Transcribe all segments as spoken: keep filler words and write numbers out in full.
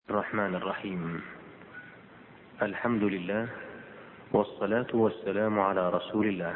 الرحمن الرحيم. الحمد لله والصلاة والسلام على رسول الله.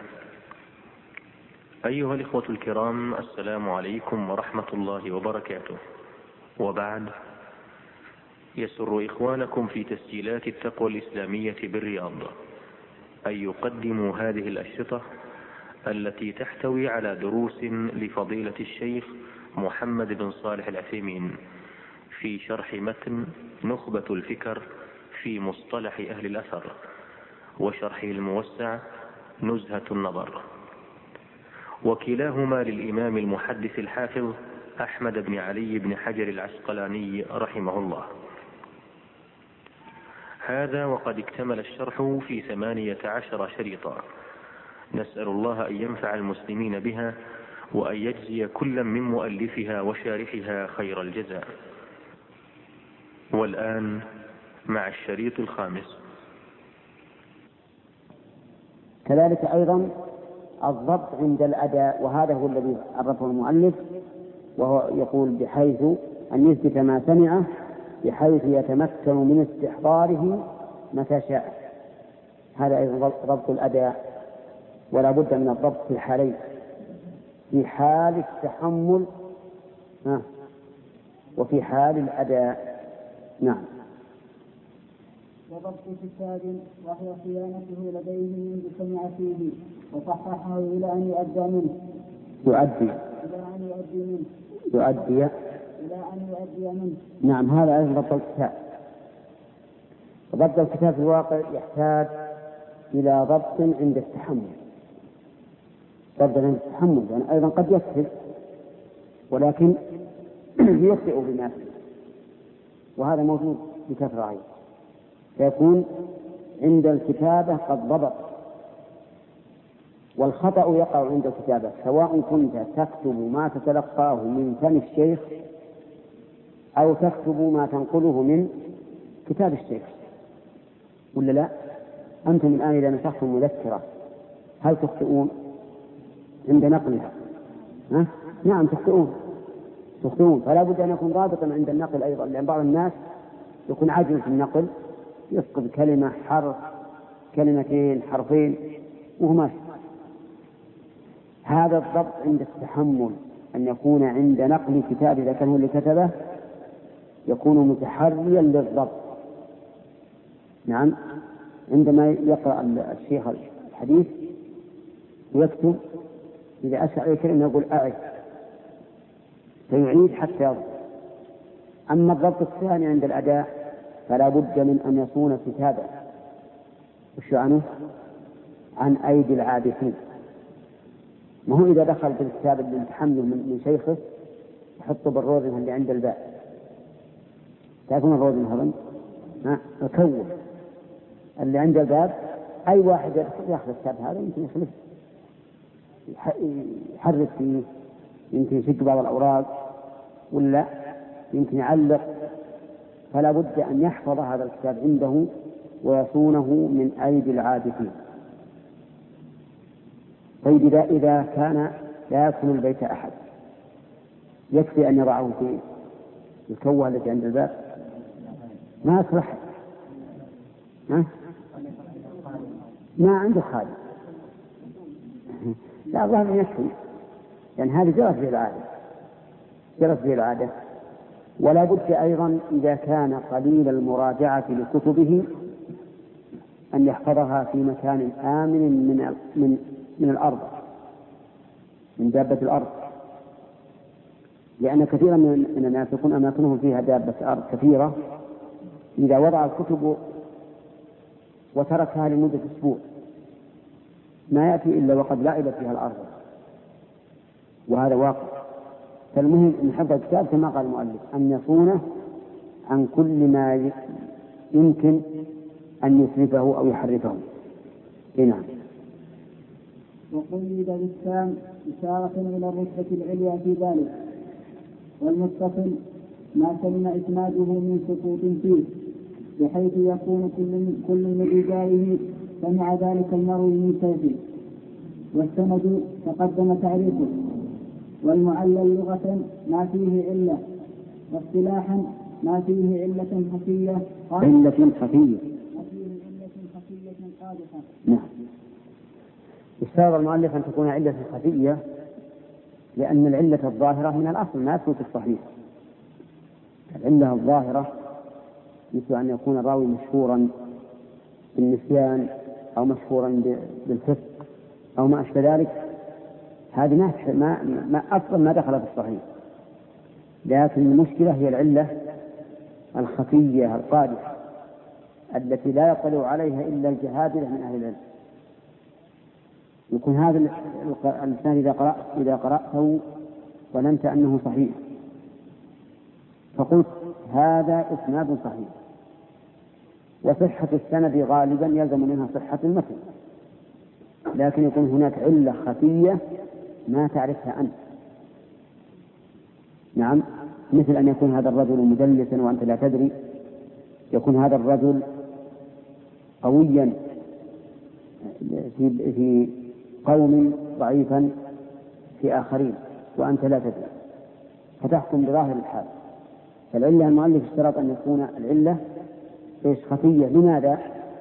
أيها الإخوة الكرام، السلام عليكم ورحمة الله وبركاته. وبعد، يسر إخوانكم في تسجيلات التقوى الإسلامية بالرياض أن يقدموا هذه الأشرطة التي تحتوي على دروس لفضيلة الشيخ محمد بن صالح العثيمين في شرح متن نخبة الفكر في مصطلح أهل الأثر، وشرحه الموسع نزهة النظر، وكلاهما للإمام المحدث الحافظ أحمد بن علي بن حجر العسقلاني رحمه الله. هذا وقد اكتمل الشرح في ثمانية عشر شريطا، نسأل الله أن ينفع المسلمين بها وأن يجزي كل من مؤلفها وشارحها خير الجزاء. والآن مع الشريط الخامس. كذلك أيضا الضبط عند الأداء، وهذا هو الذي عرفه المؤلف، وهو يقول بحيث أن يثبت ما سمعه بحيث يتمكن من استحضاره متى شاء. هذا أيضا ضبط الأداء، ولا بد من الضبط في الحالين، في حال التحمل وفي حال الأداء. نعم. وضبط كتاب وهي صيانته لديه منذ سمع فيه وصححه إلى أن يؤدى منه يؤدي إلى أن يؤدي منه يؤدي إلى أن يؤدي منه نعم. هذا أيضا ضبط الكتاب. وضبط الكتاب في الواقع يحتاج إلى ضبط عند التحمل، ضبط عند التحمل، يعني أيضا قد يكتب ولكن يخطئ بنفسه، وهذا موجود بكثرة أيضا. فيكون عند الكتابة قد ضبط، والخطأ يقع عند الكتابة، سواء كنت تكتب ما تتلقاه من فم الشيخ أو تكتب ما تنقله من كتاب الشيخ، ولا لا؟ أنتم الآن إذا نسختم مذكرة هل تخطئون عند نقلها؟ ها؟ نعم تخطئون تخطئون فلا بد أن يكون ضابطا عند النقل أيضا، لأن بعض الناس يكون عاجز في النقل، يفقد كلمة، حرف، كلمتين، حرفين، وهو ماشي. هذا الضبط عند التحمل، أن يكون عند نقل كتاب إذا كان هو اللي كتبه يكون متحريا للضبط. نعم. عندما يقرأ الشيخ الحديث ويكتب، إذا أشعر الكلمة يقول أعد، فيعيد حتى يضبط. أما الضبط الثاني عند الأداء فلا بد من أن يصون كتابه وش عنه عن أيدي العابثين. ما هو إذا دخل بالكتاب اللي يتحمله من شيخه يحطه بالروزنة اللي عند الباب، تعرفون الروزنة هذا؟ ها، الكوّ اللي عند الباب، أي واحد يأخذ الكتاب هذا يمكن يخلص، يحرك فيه، يمكن يشق بعض الأوراق، ولا يمكن يعلق. فلا بد أن يحفظ هذا الكتاب عنده ويصونه من أيدي العابثين. طيب إذا, إذا كان لا يدخل البيت أحد يكفي أن يضعه في الكوة التي عند الباب؟ ما أصلح، ما عنده خالد، لا الله يكفي، يعني هذه جرت به العادة جرت به العادة. ولا بد أيضا إذا كان قليل المراجعة لكتبه أن يحفظها في مكان آمن من من من الأرض، من دابة الأرض، لأن كثيرا من الناس يكون أماكنهم فيها دابة أرض كثيرة، إذا وضع الكتب وتركها لمدة أسبوع ما يأتي إلا وقد لعب فيها الأرض، وهذا واقع. فالمهم أن حفظ الكتاب كما قال المؤلف أن يصونه عن كل ما يمكن أن يسرفه أو يحرفه. نعم. وقيد بالتام إشارة إلى الرتبة العليا في ذلك، والمتصل ما سلم إسناده من سقوط فيه، بحيث يكون كل كل من رجاله سمع ذلك المروي من شيخه. والسند تقدم تعريفه. والمعلل لغة ما فيه علة، واصطلاحا ما فيه علة خفية علة خفية ما فيه علة خفية قادحة. نعم. اشترط المؤلف أن تكون علة خفية لأن العلة الظاهرة من الأصل ما تثبت الصحيح. العلة الظاهرة مثل أن يكون الراوي مشهورا بالنسيان أو مشهورا بالفسق أو ما أشبه ذلك، هذه ما, ما, ما أصلا ما دخل في الصحيح. لكن المشكلة هي العلة الخفية القادحة التي لا يطلع عليها إلا الجهابرة من أهل العلم. يكون هذا الإنسان إذا قرأت إذا قرأته ظننت أنه صحيح فقلت هذا إسناد صحيح، وصحة السند غالبا يلزم منها صحة المتن، لكن يكون هناك علة خفية ما تعرفها أنت. نعم، مثل أن يكون هذا الرجل مدلسا وأنت لا تدري، يكون هذا الرجل قويا في في قوم ضعيفا في آخرين وأنت لا تدري، فتحكم بظاهر الحال. فالعلة المؤلف اشترط أن يكون العلة إيش خفية. لماذا؟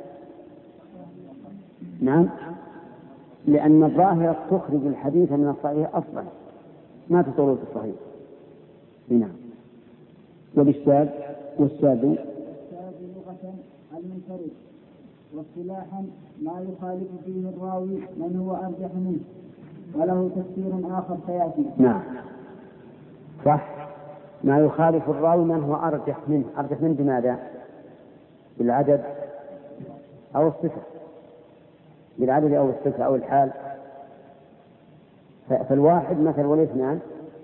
نعم، لأن الظاهرة تخرج الحديث من الصحيح أصلا ما تطول في الصحيح. نعم. وبالشاذ والشاذ لغة المنفرد، واصطلاحا ما يخالف فيه الراوي من هو أرجح منه وله تفسير آخر سيأتي. نعم صح، ما يخالف الراوي من هو أرجح منه. أرجح منه بماذا؟ بالعدد أو الصفة، بالعدد أو الصفة أو الحال. فالواحد مثل والاثنان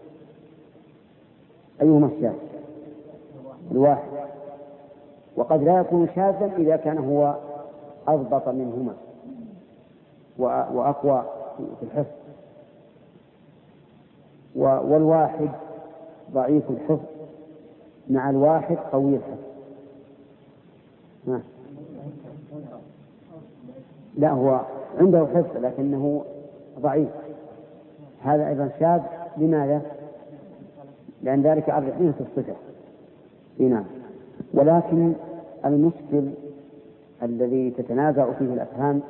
أيهما الشاذ؟ الواحد. وقد لا يكون شاذا إذا كان هو أضبط منهما وأقوى في الحفظ، والواحد ضعيف الحفظ مع الواحد قوي الحفظ. لا، هو عنده حفظ لكنه ضعيف، هذا أيضا شاذ. لماذا؟ لأن ذلك أرجح منه في الصفة. نعم. ولكن المشكل الذي تتنازع فيه الأفهام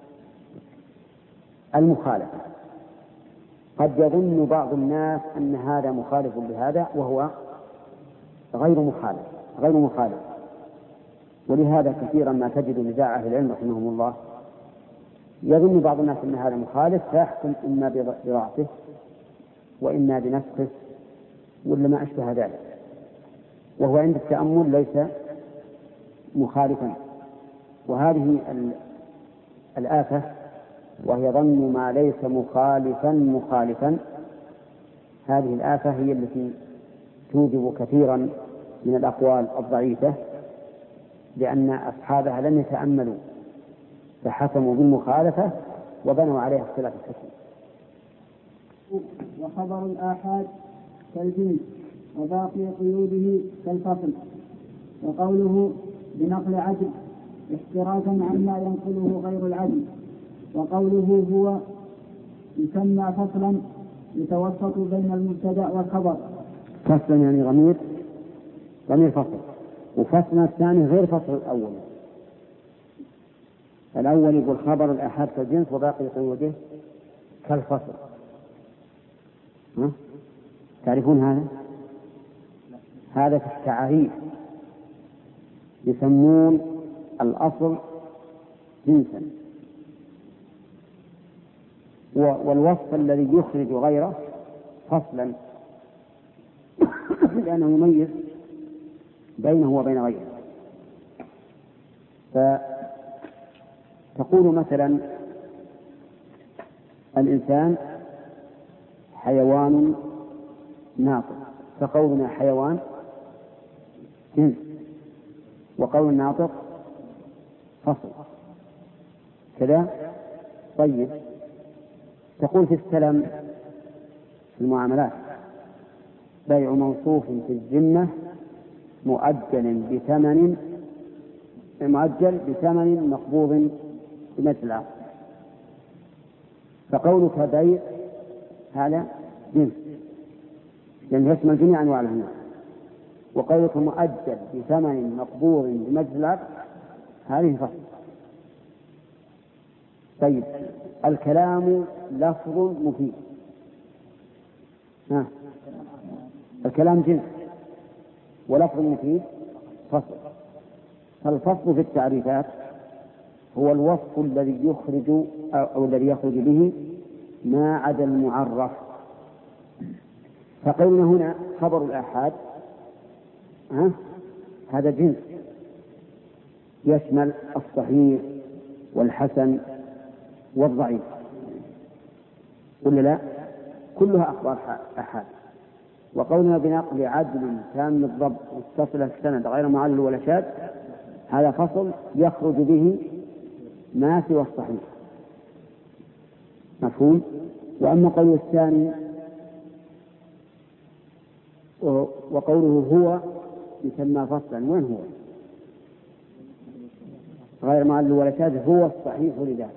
المخالفة. قد يظن بعض الناس أن هذا مخالف لهذا وهو غير مخالف غير مخالف ولهذا كثيرا ما تجد نزاع أهل العلم رحمهم الله، يظن بعض الناس أن هذا مخالف فيحكم إما بضعفه وإما بنسخه ولا ما أشبه ذلك، وهو عند التأمل ليس مخالفا. وهذه الآفة وهي ظن ما ليس مخالفا مخالفا، هذه الآفة هي التي توجب كثيرا من الأقوال الضعيفة، لأن أصحابها لم يتأملوا فحكموا بالمخالفة وبنوا عليها اختلاف الحكم. وخبر الآحاد كالجنس وباقي قيوده كالفصل. وقوله بنقل عدل احترازا عما ينقله غير العدل. وقوله هو يسمى فصلا يتوسط بين المبتدأ والخبر. فصلا يعني ضمير ضمير فصل، وفصل الثاني غير فصل الأول. الأول يقول خبر الآحاد كالجنس وباقي قيوده كالفصل. ها؟ تعرفون هذا؟ هذا في التعريف يسمون الأصل جنسا، والوصف الذي يخرج غيره فصلا لأنه يميز بينه وبين غيره. فتقول مثلا الإنسان حيوان ناطق، فقولنا حيوان جنس وقول الناطق فصل كذا. طيب، تقول في السلم في المعاملات بيع موصوف في الذمة مؤجل بثمن مؤجل بثمن مقبوض بمثل العقد، فقولك بيع هذا جنس لأنه يشمل جميع أنواع العملات. وقولك مؤجل بثمن مقبور بمجلس العقد هذه فصل. طيب الكلام لفظ مفيد. ها. الكلام جنس ولفظ مفيد فصل. فالفصل في التعريفات هو الوصف الذي يخرج أو, أو الذي يخرج به ما عدا المعرف. فقولنا هنا خبر الآحاد ها؟ هذا جنس يشمل الصحيح والحسن والضعيف ولا لا؟ كلها أخبار آحاد. وقولنا بنقل عدل تام الضبط متصل السند غير معلل ولا شاذ هذا فصل يخرج به ما سوى الصحيح. مفهوم؟ وأما قول الثاني وقوله هو يسمى فصلا، وين هو؟ غير معلل ولا شاذ هو الصحيح لذاته.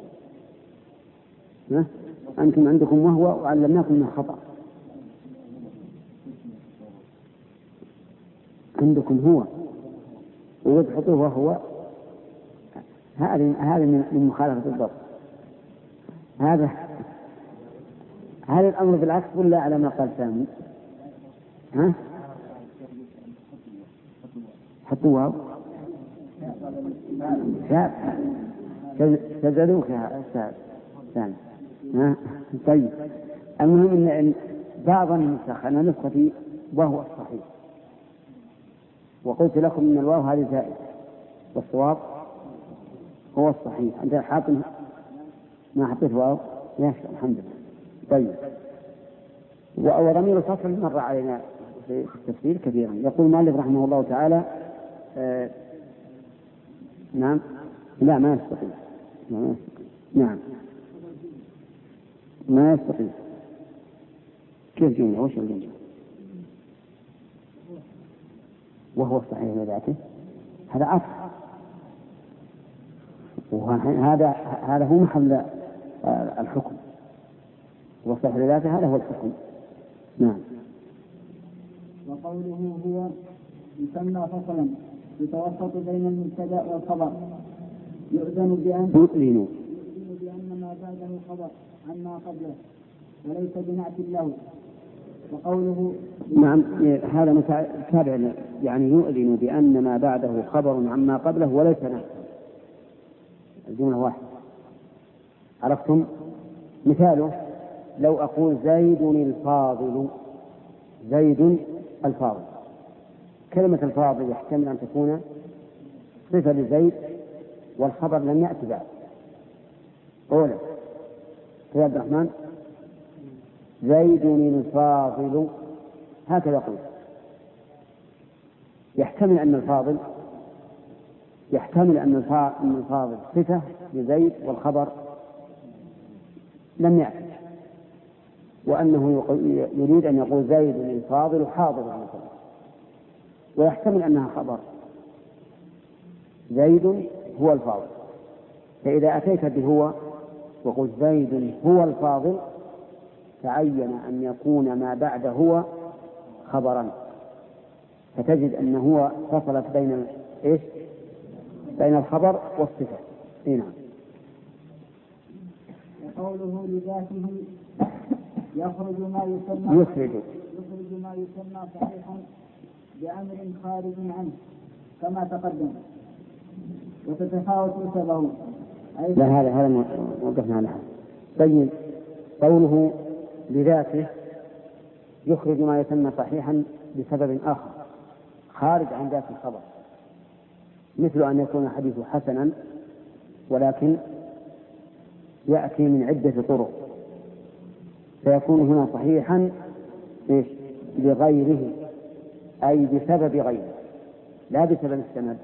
أنتم عندكم وهو وعلمناكم من خطأ. عندكم هو ويضحطه وهو، هذا هذا من مخالفة الضبط. هذا هل الأمر بالعكس ولا على ما قال سامي؟ ها؟ حطوا واو تزدوك يا أستاذ سامي. ها؟ طيب المهم أن بعض النسخ أنا نسختي وهو الصحيح، وقلت لكم من الواو هذه زائد والصواب هو الصحيح. أنت حاطم ما حطيت واو؟ يا الحمد لله. طيب وضمير الفصل مر علينا في التفسير كثيرا. يقول مالك رحمه الله تعالى آه نعم لا ما يستطيع ما يستطيع نعم ما يستطيع. كيف جملة؟ وش الجملة؟ وهو الصحيح لذاته هذا عطف، وهذا هذا هو محل الحكم، والصحيح لذاته هذا هو الحكم. نعم. وقوله هو يسمى فصلا يتوسط بين المبتدأ والخبر يؤذن بأن يؤذن بأن ما بعده خبر عما قبله وليس بنعت له. وقوله نعم هذا متابع، يعني يؤذن بأن ما بعده خبر عما قبله وليس نعت. الجملة واحدة. عرفتم؟ مثاله لو أقول زيد الفاضل، زيد الفاضل، كلمة الفاضل يحتمل أن تكون صفة لزيد والخبر لم يأتي بعد. أولا يا عبد الرحمن زيد الفاضل هكذا قلت، يحتمل أن الفاضل يحتمل أن الفاضل صفة لزيد والخبر لم يأتي، وأنه يريد أن يقول زيد الفاضل حاضر مثلا، ويحتمل أنها خبر زيد هو الفاضل. فإذا أتيت بهو وقلت زيد هو الفاضل تعين أن يكون ما بعد هو خبرا، فتجد أنه هو فصلت بين إيش؟ بين الخبر والصفة. نعم. وقوله لذاته يخرج ما يسمى يخرج يخرج ما يسمى صحيحا بأمر خارج عنه كما تقدم، وتتفاوت نسبه. لا هذا هذا وقفنا على هذا. طيب قوله لذاته يخرج ما يسمى صحيحا بسبب آخر خارج عن ذات الخبر، مثل أن يكون حديث حسنا ولكن يأتي من عدة طرق، فيكون هنا صحيحا لغيره، أي بسبب غيره لا بسبب السند.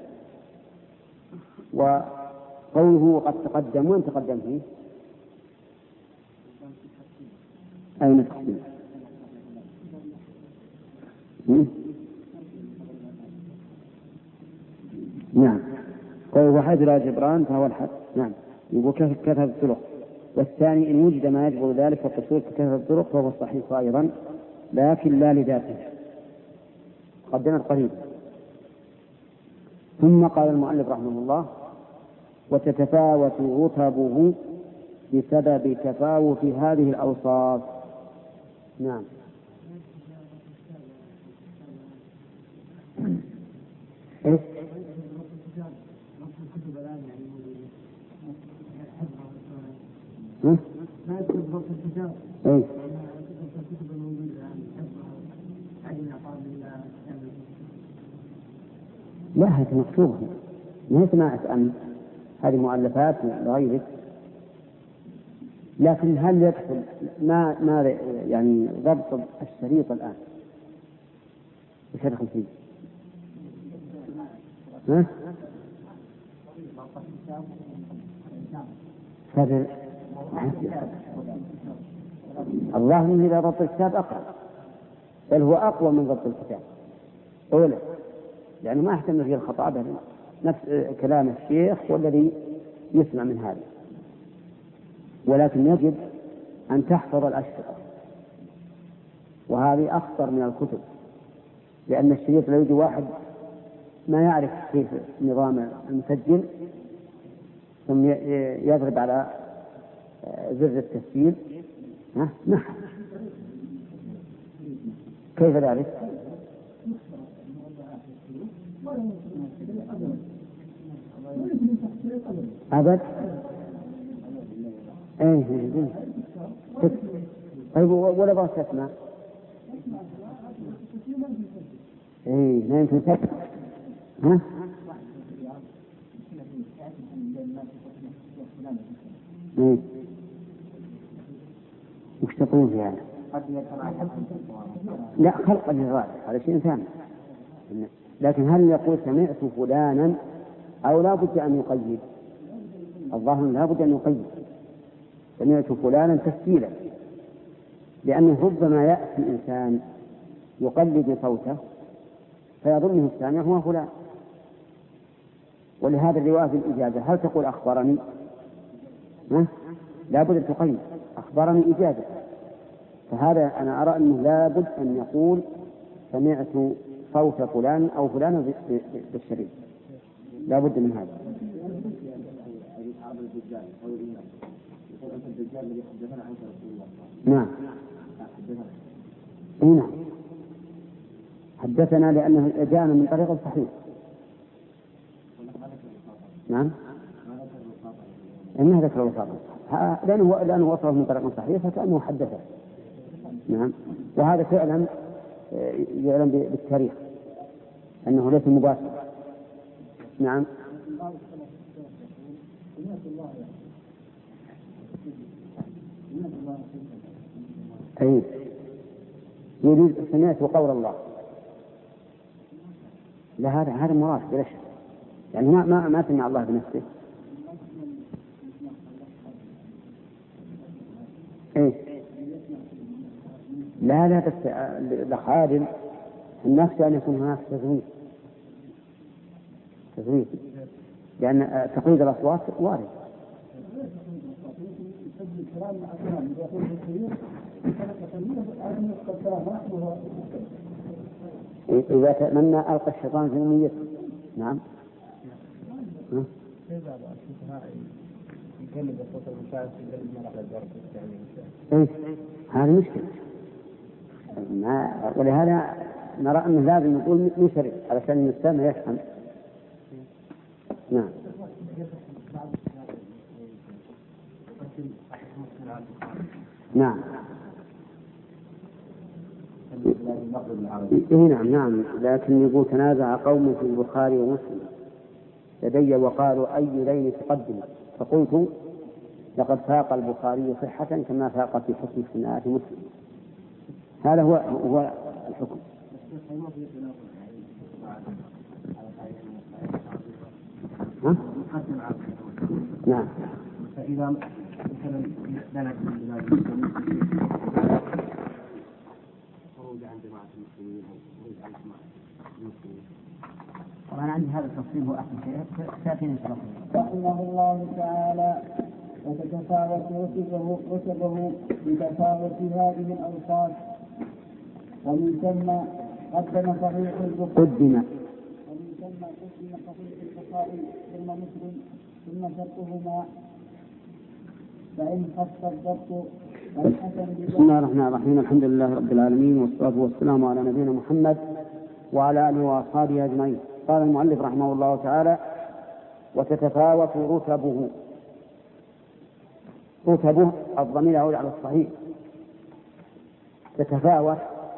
وقوله قد تقدم، وين تقدم فيه؟ أين تقدم؟ نعم. قوله وحيث لا جبران فهو الحد. نعم. يقول كثرة الطرق. والثاني إن وجد ما يجبر ذلك فالقصور كثرة الطرق فهو الصحيح أيضا لكن لا لذاته. قدمت قريب. ثم قال المؤلف رحمه الله: وتتفاوت رتبه بسبب تفاوت هذه الأوصاف. نعم. إيه؟ ها؟ إيه؟ لا، هذه مكتوبة، ما هي سماعة أمن، هذه مؤلفات لغيرك. لكن هل يدخل ما ما يعني ضبط الشريط الآن وش يدخل فيه؟ ها؟ هذا الله من إذا ضبط الكتاب أقرب، بل هو أقوى من ضبط الكتاب أولا، يعني ما يحتمل فيه الخطأ بل نفس كلام الشيخ والذي يسمع من هذا. ولكن يجب أن تحفظ الأشرطة، وهذه أخطر من الكتب، لأن الشريط لو يجي واحد ما يعرف كيف نظام المسجل ثم يضرب على زر التسجيل ها نحن كيف ذلك؟ أبد. إيه طيب ولا بغى تسمع؟ إيه ما يمكن تسمع. ها؟ إيه وش تقول في هذا؟ لا، خلق الإرادة هذا شيء ثاني. لكن هل يقول سمعت فلانا أو لا بد أن يقيد؟ الظاهر لا بد أن يقيد، سمعت فلانا تسجيلا، لأنه ربما يأتي إنسان يقلد صوته فيظنه السامع هو فلان. ولهذا الرواية في الإجازة هل تقول أخبرني؟ ها؟ لا بد أن تقيد أخبرني إجازة. فهذا أنا أرى أنه لا بد أن يقول سمعت صوت فلان أو فلان بالشريط، لا بد من هذا. نعم. نعم حدثنا لأنه جاءنا من طريق صحيح. نعم إنه ذكر الوساطة لأنه لأنه وصله من طريق صحيح فكأنه حدثه. نعم وهذا فعلا يعلم بالتاريخ أنه ليس مباشر. نعم أي يريد سمعت قول الله. لا هذا هذا مراد بلا شك، يعني ما ما ما سمع الله بنفسه. إيه لا لا بس لخادم النفس أن يكون هناك تزويد تزويد لأن تقييد الأصوات وارد. إذا تمنى ألقى الشيطان في أمنيته. نعم إيه هذا مشكلة. ولهذا نرى أنه لازم نقول نشرع علشان المستمع يفهم. نعم نعم إيه نعم نعم لكن يقول تنازع قوم في البخاري ومسلم لدي وقالوا أي لين تقدم، فقلت لقد فاق البخاري صحة كما فاق في حسن صناعة مسلم. هذا هو هو الحكم. ها؟ نعم. فإذا مثلا لنا خروج عن جماعة المسلمين أو خروج عن جماعة المسلمين. طبعا عندي هذا التفصيل هو أحسن شيء ساتين إن شاء الله. رحمه الله تعالى وتتفاوت رتبه رتبه بتفاوت هذه الأوصاف، ومن ثم قدم صحيح البخاري قدم ومن ثم قدم صحيح البخاري ثم مسلم ثم شرطهما فإن خف الضبط والحسن. بسم الله الرحمن الرحيم. الحمد لله رب العالمين، والصلاة والسلام على نبينا محمد وعلى آله وأصحابه أجمعين. قال المؤلف رحمه الله تعالى: وتتفاوت رتبه. رتبه الضمير يعود على الصحيح. تتفاوت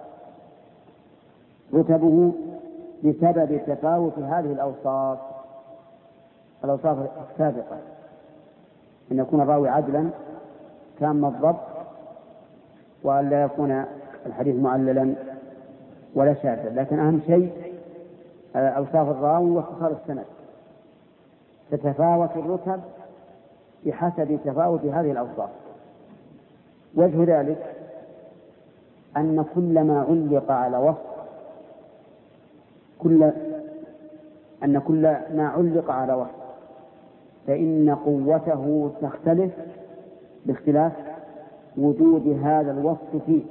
رتبه بسبب تفاوت هذه الأوصاف الأوصاف السابقة، أن يكون الراوي عدلا تام الضبط، وأن لا يكون الحديث معللا ولا شاذا. لكن أهم شيء أوصاف الراوي واختصار السند. تتفاوت الرتب بحسب تفاوت هذه الأوصاف. وجه ذلك أن كل ما علق على وصف كل أن كل ما علق على وصف فإن قوته تختلف باختلاف وجود هذا الوصف فيه.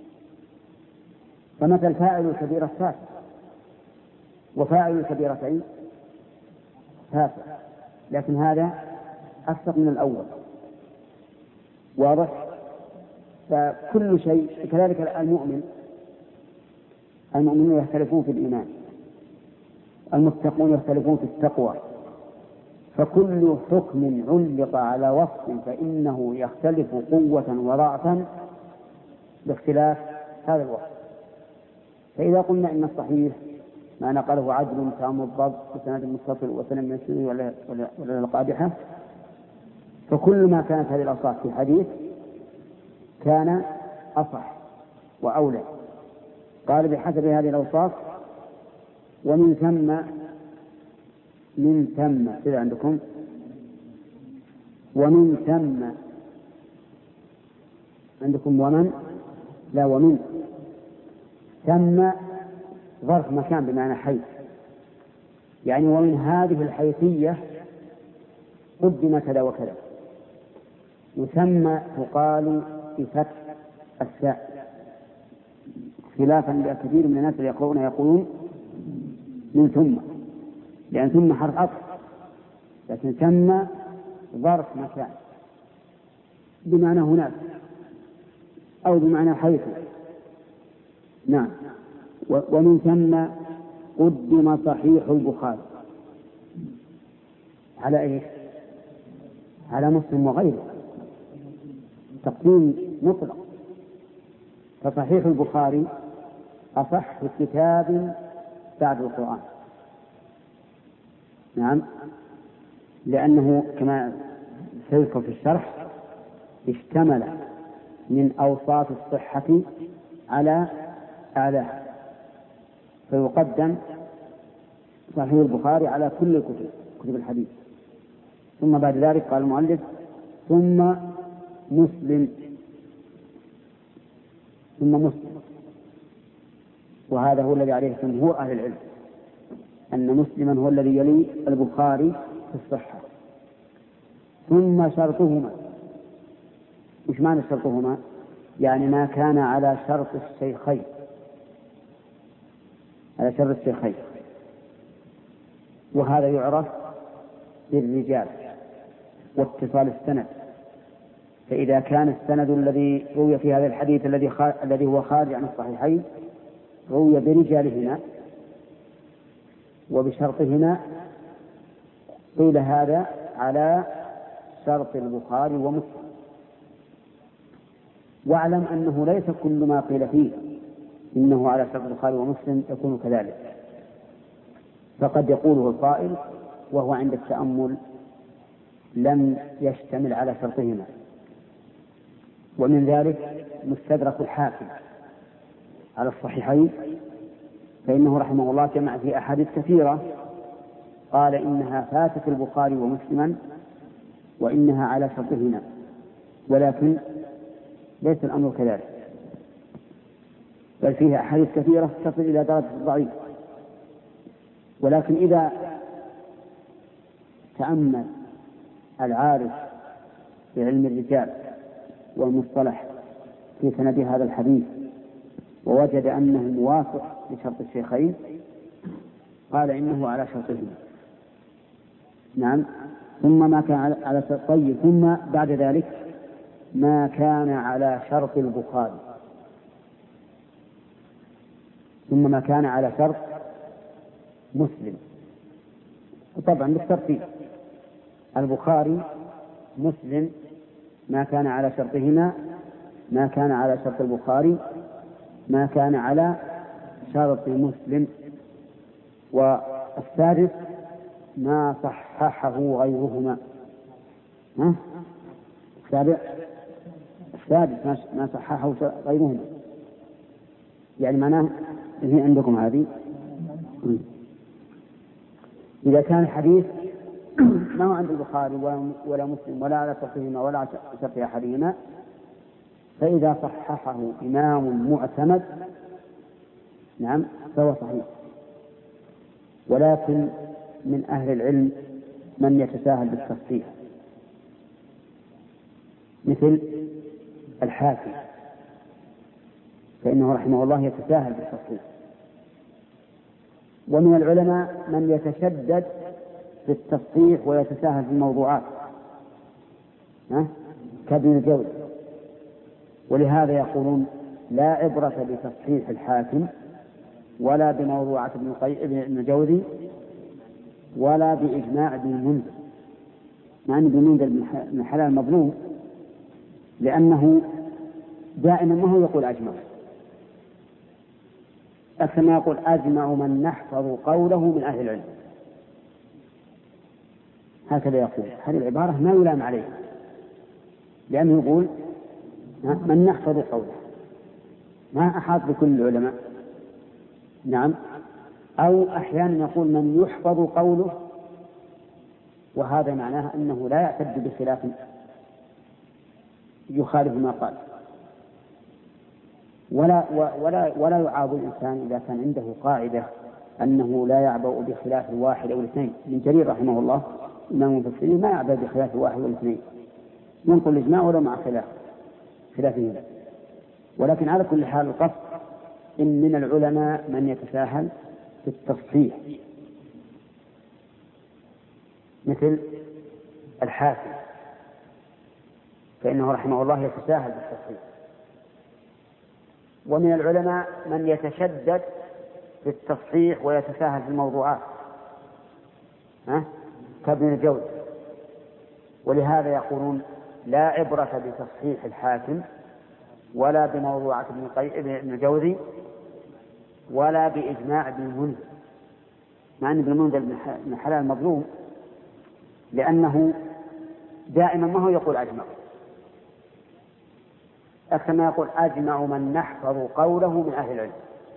فمثل فاعل الكبيرة فاسق، وفاعل الكبيرتين فاسق، لكن هذا أفسق من الأول. واضح؟ فكل شيء كذلك. المؤمن المؤمنون يختلفون في الإيمان، المتقون يختلفون في التقوى، فكل حكم علق على وصف فإنه يختلف قوة وضعفا باختلاف هذا الوصف. فإذا قلنا إن الصحيح ما نقله عدل تام الضبط وسند متصل وسند من السنة ولا ولا ولا القادحة، فكل ما كانت هذه الأوصاف في حديث كان أصح وأولى. قال بحسب هذه الأوصاف. ومن ثم من ثم إذا عندكم ومن ثم عندكم ومن لا ومن ثم ظرف مكان بمعنى حيث، يعني ومن هذه الحيثية قدم كذا وكذا. وثم تقال بفتح الساء، خلافا لكثير من الناس يقولون يقولون من ثم، لأن ثم حرف عطف، لكن ثم ظرف مكان بمعنى هناك أو بمعنى حيث. نعم. ومن ثم قدم صحيح البخاري على إيه؟ على مسلم وغيره، تقديم مطلق. فصحيح البخاري أصح كتاب بعد القرآن. نعم، لأنه كما سيذكر في الشرح اشتمل من أوصاف الصحة على أعلاها، فيقدم صحيح البخاري على كل الكتب كتب الحديث. ثم بعد ذلك قال المؤلف ثم مسلم ثم مسلم وهذا هو الذي عليه جمهور أهل العلم، أن مسلما هو الذي يلي البخاري في الصحة. ثم شرطهما. إيش معنى شرطهما؟ يعني ما كان على شرط الشيخين، على شرط الشيخين. وهذا يعرف بالرجال واتصال السند. فإذا كان السند الذي روي في هذا الحديث الذي الذي هو خارج عن الصحيحين روي برجالهما وبشرطهما، قيل هذا على شرط البخاري ومسلم. واعلم أنه ليس كل ما قيل فيه إنه على شرط البخاري ومسلم يكون كذلك، فقد يقوله القائل وهو عند التأمل لم يشتمل على شرطهما. ومن ذلك مستدرك الحاكم على الصحيحين، فإنه رحمه الله جمع في أحاديث كثيرة قال إنها فاتت البخاري ومسلما وإنها على شرطهما، ولكن ليس الأمر كذلك، بل فيها أحاديث كثيرة تصل إلى درجة الضعيف. ولكن إذا تأمل العارف بعلم الرجال والمصطلح في سند هذا الحديث ووجد أنه موافق بشرط الشيخين قال إنه على شرطهما. نعم. ثم ما كان على شرط طيب ثم بعد ذلك ما كان على شرط البخاري ثم ما كان على شرط مسلم، طبعا بالترتيب البخاري مسلم ما كان على شرطهما، ما كان على شرط البخاري، ما كان على شرط مسلم، والثالث ما صححه غيرهما. ها؟ السابع السادس ما صححه غيرهما، يعني معناه هي عندكم هذه إذا كان الحديث ما هو عند البخاري ولا مسلم ولا على شرطهما ولا على شرط أحدهما، فإذا صححه إمام معتمد نعم فهو صحيح. ولكن من أهل العلم من يتساهل بالتصحيح مثل الحاكم، فإنه رحمه الله يتساهل بالتصحيح. ومن العلماء من يتشدد في التصحيح ويتساهل في الموضوعات كابن الجوزي، ولهذا يقولون لا عبرة بتصحيح الحاكم ولا بموضوعة ابن الجوزي ولا بإجماع ابن المنذر، مع أن ابن المنذر من حلال مظلوم، لأنه دائما ما هو يقول أجمع، أكثر ما يقول أجمع من نحفظ قوله من أهل العلم، هكذا يقول. هذه العبارة ما يلام عليه، لأنه يقول من نحفظ قوله، ما أحاط بكل العلماء. نعم. أو أحيانا يقول من يحفظ قوله، وهذا معناه أنه لا يعتد بخلاف يخالف ما قال. ولا ولا ولا يعاب الإنسان إذا كان عنده قاعدة أنه لا يعبأ بخلاف الواحد أو الاثنين. من جرير رحمه الله إمام المفسرين ما يعبأ بخلاف الواحد والاثنين، ينقل الإجماع ولا مع خلاف خلافهم. ولكن على كل حال القصد إن من العلماء من يتساهل في التصحيح مثل الحاكم، فإنه رحمه الله يتساهل بالتصحيح. ومن العلماء من يتشدد في التصحيح ويتساهل في الموضوعات كابن الجوزي، ولهذا يقولون لا عبرة بتصحيح الحاكم ولا بموضوعة ابن الجوزي ولا بإجماع ابن المنذر، مع أن ابن المنذر من حلال مظلوم، لأنه دائما ما هو يقول أجمع، أكثر ما يقول أجمع من نحفظ قوله من أهل العلم،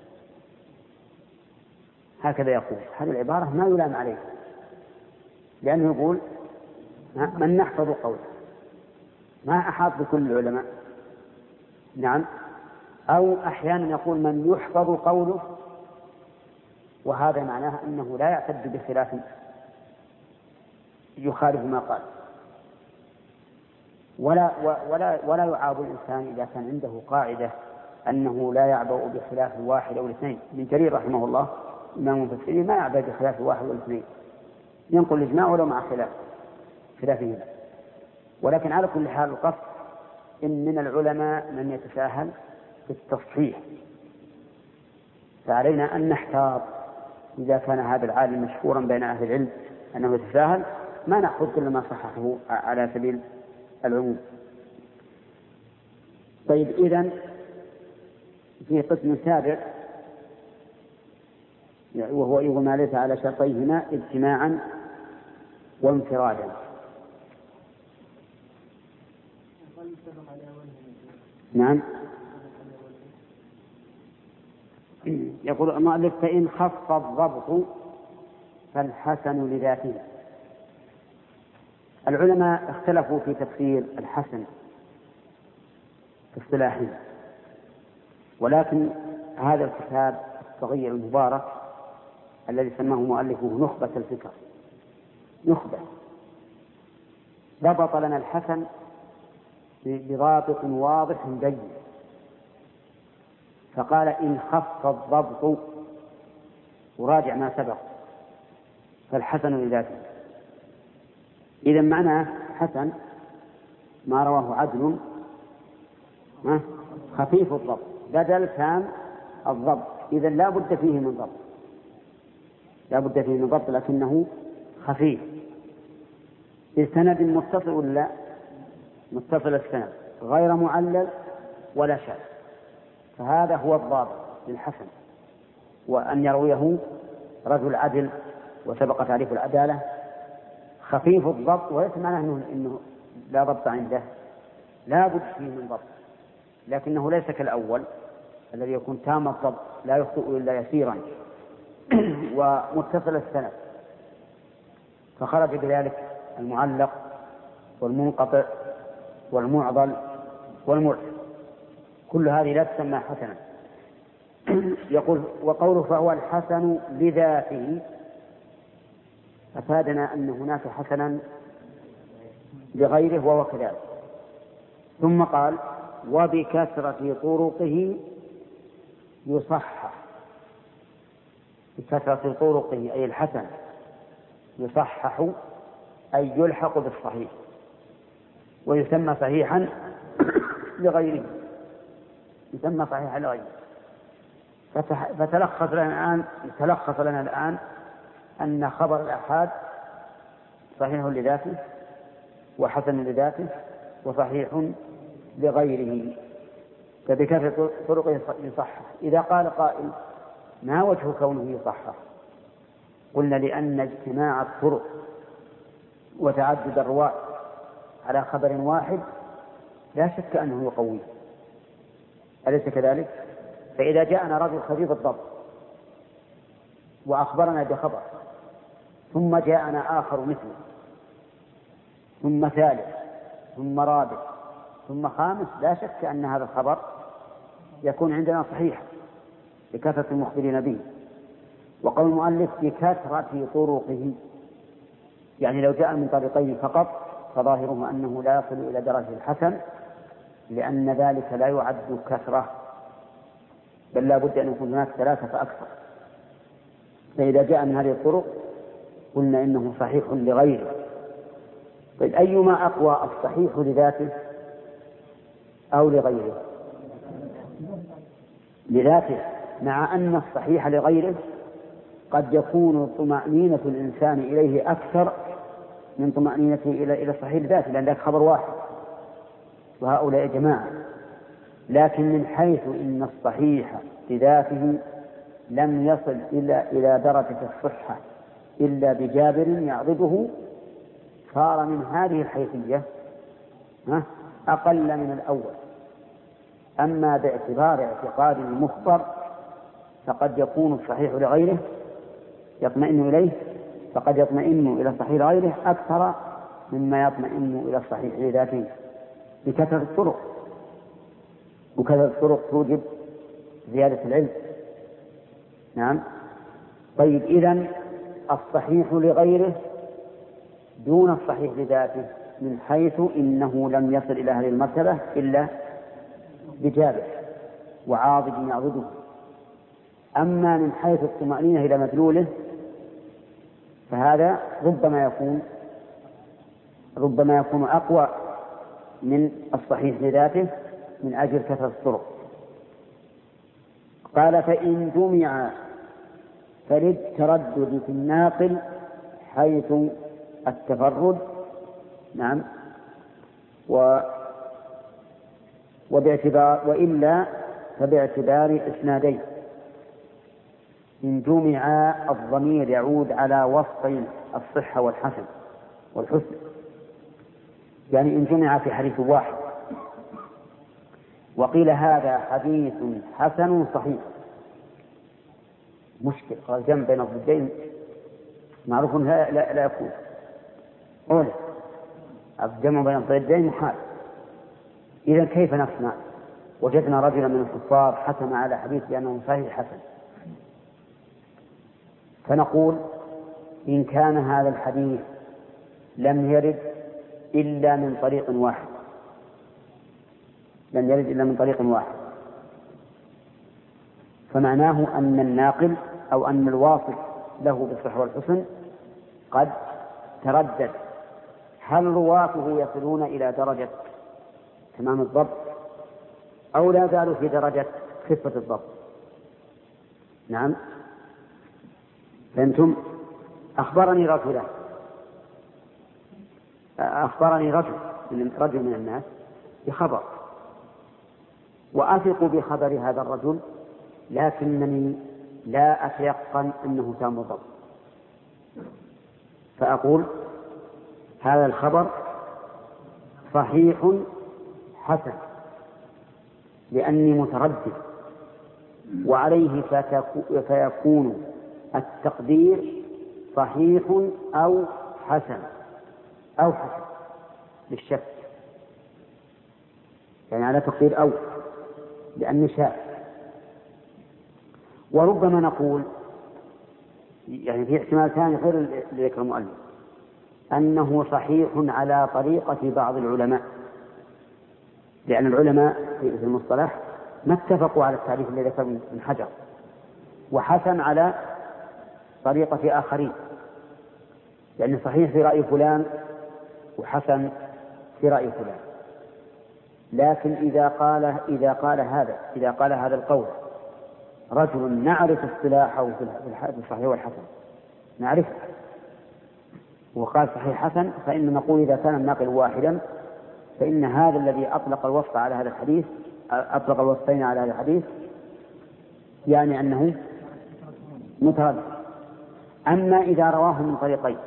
هكذا يقول. هذه العبارة ما يلام عليه، لأنه يقول من نحفظ قوله، ما أحاط بكل العلماء. نعم. أو أحيانا يقول من يحفظ قوله، وهذا معناه أنه لا يعتد بخلاف يخالف ما قال. ولا ولا ولا يعاب الإنسان إذا كان عنده قاعدة أنه لا يعبأ بخلاف الواحد أو الاثنين. من جرير رحمه الله إمام المفسرين ما يعبأ بخلاف الواحد والاثنين، ينقل الإجماع ولو مع خلاف خلافهم. ولكن على كل حال القصد إن من العلماء من يتساهل في التصحيح، فعلينا أن نحتاط إذا كان هذا العالم مشهورا بين أهل العلم أنه يتساهل، ما نأخذ كل ما صححه على سبيل العموم. طيب، إذن في قسم سابع وهو أيضا ما ليس على شرطيهما اجتماعا وانفرادا. نعم. يقول المؤلف فإن خف الضبط فالحسن لذاته. العلماء اختلفوا في تفسير الحسن في اصطلاحهم، ولكن هذا الكتاب الصغير المبارك الذي سماه مؤلفه نخبة الفكر، نخبة، ضبط لنا الحسن بضابط واضح جيد، فقال إن خف الضبط وراجع ما سبق فالحسن لذاته. إذا معناه حسن ما رواه عدل خفيف الضبط بدل كان الضبط، إذا لا بد فيه من ضبط، لا بد فيه من ضبط لكنه خفيف. السند متصل ولا متصل السند غير معلل ولا شاذ، فهذا هو الضابط للحسن، وأن يرويه رجل عدل وسبق تعريف العدالة خفيف الضبط، وليس معناه إنه, إنه لا ضبط عنده، لا بد فيه من ضبط، لكنه ليس كالأول الذي يكون تام الضبط لا يخطئ إلا يسيرا ومتصل السند، فخرج بذلك المعلق والمنقطع والمعضل والمرسل، كل هذه لا تسمى حسنا. يقول وقوله فهو الحسن لذاته أفادنا أن هناك حسنا لغيره وهو كذلك، ثم قال وبكثرة طرقه يصحح، بكثرة طرقه أي الحسن يصحح أي يلحق بالصحيح ويسمى صحيحا لغيره، يسمى صحيحا لغيره. فتلخص لنا الآن تلخص لنا الآن أن خبر الآحاد صحيح لذاته وحسن لذاته وصحيح لغيره، فبكثرة طرقه يصحح. إذا قال قائل ما وجه كونه يصحح؟ قلنا لأن اجتماع الطرق وتعدد الرواة على خبر واحد لا شك أنه يقويه، أليس كذلك؟ فإذا جاءنا رجل خفيف الضبط وأخبرنا بخبر ثم جاءنا آخر مثله ثم ثالث ثم رابع ثم خامس، لا شك أن هذا الخبر يكون عندنا صحيح بكثرة المخبرين به. وقول المؤلف بكثرة طرقه يعني لو جاء من طريقين فقط فظاهره أنه لا يصل إلى درجة الحسن، لأن ذلك لا يعد كثرة، بل لا بد أن يكون هناك ثلاثة فأكثر. فإذا جاء من هذه الطرق قلنا إنه صحيح لغيره. طيب أيما أقوى، الصحيح لذاته أو لغيره؟ لذاته، مع أن الصحيح لغيره قد يكون طمأنينة الإنسان إليه أكثر من طمأنينته إلى إلى صحيح ذاته، لأن ذاك خبر واحد وهؤلاء جماعة. لكن من حيث إن الصحيح لذاته لم يصل إلى إلى درجة الصحة إلا بجابر يعضده، صار من هذه الحيثية أقل من الأول. أما باعتبار اعتقاد المخبر فقد يكون الصحيح لغيره يطمئن إليه، فقد يطمئن إلى صحيح غيره أكثر مما يطمئن إلى الصحيح لذاته بكثرة الطرق، وكثرة الطرق توجب زيادة العلم. نعم. طيب إذن الصحيح لغيره دون الصحيح لذاته من حيث إنه لم يصل إلى هذه المرتبة إلا بجابر وعاضد يعضده. أما من حيث الطمأنينة إلى مدلوله فهذا ربما يكون ربما يكون أقوى من الصحيح لذاته من أجل كثرة الطرق. قال فإن جمع فللتردد في الناقل حيث التفرد. نعم. و وباعتبار وإلا فباعتبار إسنادين. إن جمع الضمير يعود على وصفين الصحة والحسن والحسن، يعني إن جمع في حديث واحد. وقيل هذا حديث حسن صحيح. مشكل، قال الجمع بين الضدين معروف لا, لا, لا يكون. أولا الجمع بين الضدين محال، إذن كيف نصنع؟ وجدنا رجلا من الكفار حكم على حديث بأنه صحيح حسن، فنقول إن كان هذا الحديث لم يرد إلا من طريق واحد لم يرد إلا من طريق واحد فمعناه أن الناقل أو أن الواصف له بالصحة والحسن قد تردد، هل رواته يصلون إلى درجة تمام الضبط أو لا زالوا في درجة خفة الضبط؟ نعم، فأنتم أخبرني رجل أخبرني رجل من رجل من الناس بخبر، وأثق بخبر هذا الرجل، لكنني لا أتيقن أنه تام الضبط، فأقول هذا الخبر صحيح حسن لأني متردد، وعليه فيكون التقدير صحيح أو حسن أو حسن للشك، يعني على تقدير أو لأن شاء. وربما نقول يعني في احتمال ثاني غير اللي ذكر المؤلف أنه صحيح على طريقة بعض العلماء، لأن العلماء في المصطلح ما اتفقوا على التعريف الذي ذكر من حجر، وحسن على طريقة آخرين، لأن صحيح في رأي فلان وحسن في رأي فلان. لكن إذا قال إذا قال هذا إذا قال هذا القول رجل نعرف اصطلاحه في الصحيح والحسن نعرف، وقال صحيح حسن، فإن نقول إذا كان الناقل واحدا فإن هذا الذي أطلق الوصف على هذا الحديث أطلق الوصفين على هذا الحديث يعني أنه متردد. أما إذا رواه من طريقين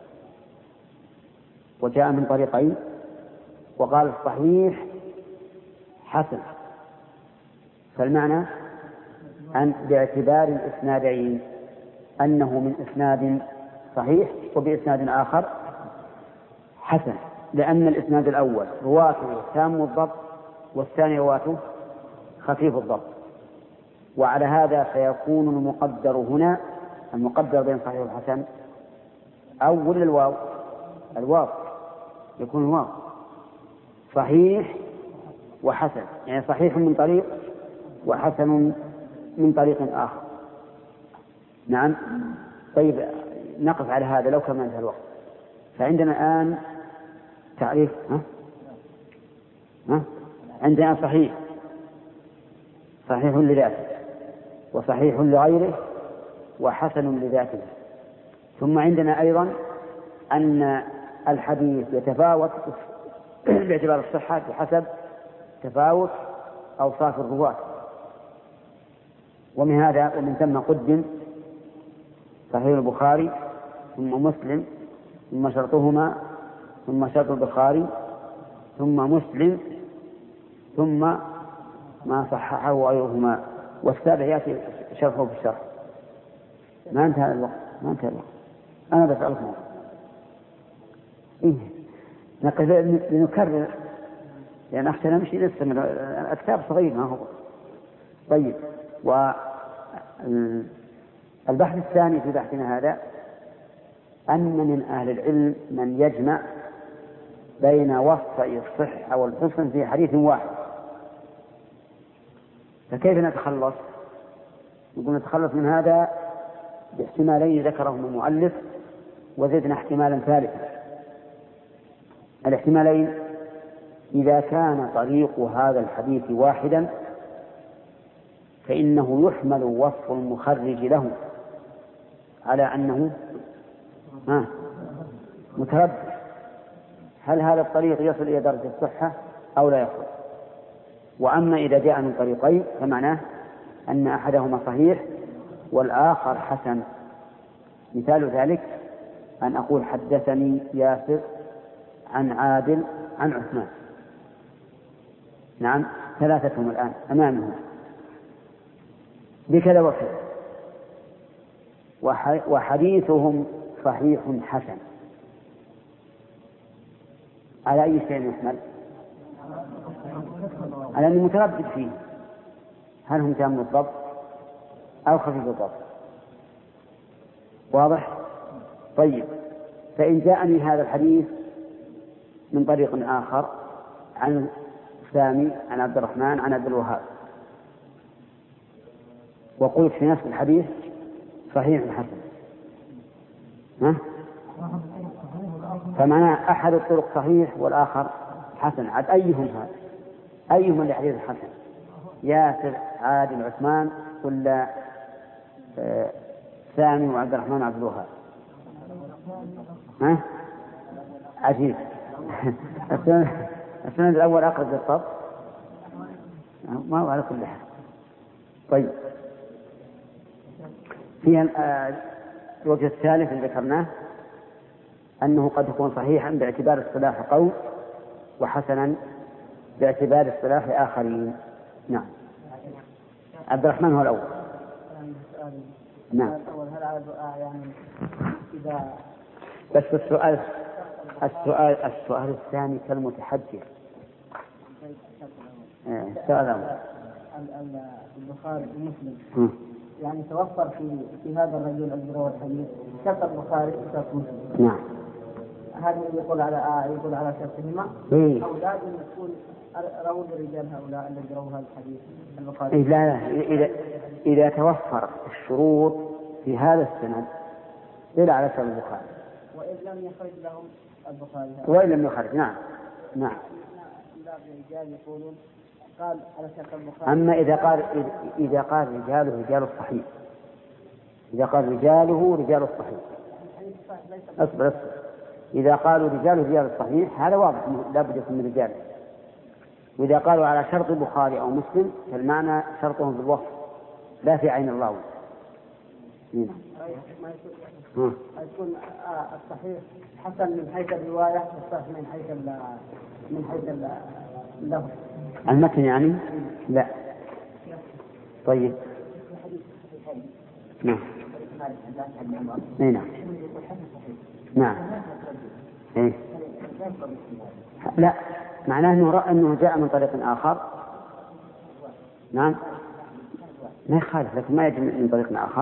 وجاء من طريقين وقال الصحيح حسن، فالمعنى أن باعتبار الإسنادين أنه من إسناد صحيح وبإسناد آخر حسن، لأن الإسناد الأول رواته تام الضبط والثاني رواته خفيف الضبط. وعلى هذا فيكون المقدر هنا المقدر بين صحيح والحسن أول الواو الواو يكون الواو صحيح وحسن، يعني صحيح من طريق وحسن من طريق آخر. نعم. طيب نقف على هذا لو كمل هذا الوقت. فعندنا الآن تعريف ها؟ ها؟ عندنا صحيح صحيح لذاته وصحيح لغيره وحسن لذاته. ثم عندنا أيضا أن الحديث يتفاوت باعتبار الصحة بحسب تفاوت أوصاف الرواة، ومن هذا ومن ثم قدم صحيح البخاري ثم مسلم ثم شرطهما ثم شرط البخاري ثم مسلم ثم ما صححه غيرهما، والسابع يأتي شرحه بالشرح. ما انتهى الوقت ما انتهى الوقت أنا بسألكم إيه نقف لنكرر لأن أخشى نمشي لسه من الكتاب صغير ما هو. طيب، والبحث الثاني في بحثنا هذا أن من أهل العلم من يجمع بين وصفي الصحة والحسن في حديث واحد، فكيف نتخلص؟ نقول نتخلص من هذا باحتمالين ذكرهم المؤلف وزدنا احتمالا ثالثا. الاحتمالين: إذا كان طريق هذا الحديث واحدا فإنه يحمل وصف المخرج له على أنه ها متردد، هل هذا الطريق يصل إلى درجة الصحة أو لا يصل. وأما إذا جاء من طريقين فمعناه أن أحدهما صحيح والآخر حسن. مثال ذلك أن أقول حدثني ياسر عن عادل عن عثمان، نعم ثلاثتهم الآن أمامهم بكذا وكذا، وحديثهم صحيح حسن، على أي شيء يحمل؟ على أنه متردد فيه، هل هم تام الضبط أو خفيف الضبط؟ واضح؟ طيب، فإن جاءني هذا الحديث من طريق آخر عن سامي عن عبد الرحمن عن عبد الوهاب، وقلت في نفس الحديث صحيح حسن. ها؟ فمعنى أحد الطرق صحيح والآخر حسن. عاد أيهم هذا؟ أيهم اللي حديث حسن؟ ياسر، عادل، عثمان، ولا آه سامي وعبد الرحمن وعبد الوهاب؟ ها؟ عجيب. السند الأول أقرب للطب، ما هو على كل حال. طيب، فيها الوجه الثالث اللي ذكرناه أنه قد يكون صحيحا باعتبار اصطلاح قوم وحسنا باعتبار اصطلاح آخرين. نعم. عبد الرحمن هو الأول. نعم. بس السؤال السؤال السؤال الثاني كالمتحدث. السؤال البخاري ومسلم يعني توفر في في هذا الرجل الذي روى الحديث شرط البخاري وشرط مسلم. نعم. هذا يقول على آه يقول على شرطهما إيه؟ أو لازم يكون روى الرجال هؤلاء الذين رووا هذا الحديث البخاري؟ إيه لا لا إذا إذا توفر الشروط في هذا السند دل على شرط البخاري. وإن لم يخرج لهم البخاري. وإن لم يخرج. نعم نعم. الرجال يقولون قال على شرط البخاري. أما إذا قال إذا قال رجاله رجال الصحيح، إذا قال رجاله رجال الصحيح، أصبر أصبر. إذا قالوا رجاله رجال الصحيح هذا واضح لا بد يكون من رجاله. وإذا قالوا على شرط البخاري أو مسلم فالمعنى شرطهم في الوصف لا في عين الراوي. يكون الصحيح حسن من حيث الرواية والصحيح من حيث من حيث اللفظ المتن يعني. لا. طيب. نعم. نعم. نعم. إيه؟ لا، معناه أنه رأى أنه جاء من طريق آخر. نعم. ما يخالف، لكن ما يجي من طريق آخر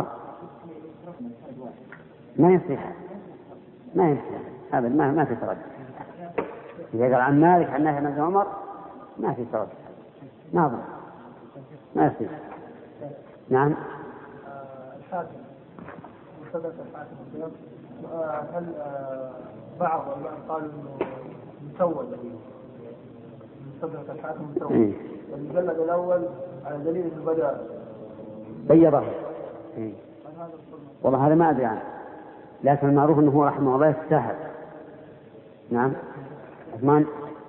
ما يصيح، ما يصيح هذا، ما ما في تردد. إذا قال عن مالك عن نافع عن عمر ما في تردد، ناظر ما يصيح. نعم. الحاكم مصدق الحاكم هل بعض قالوا انه مسود مصدق الحاكم مسود المجلد الاول على دليل البدء بيضه. إيه؟ والله هذا ما ادري عنه، لكن المعروف انه هو رحمه الله يستاهل. نعم. عثمان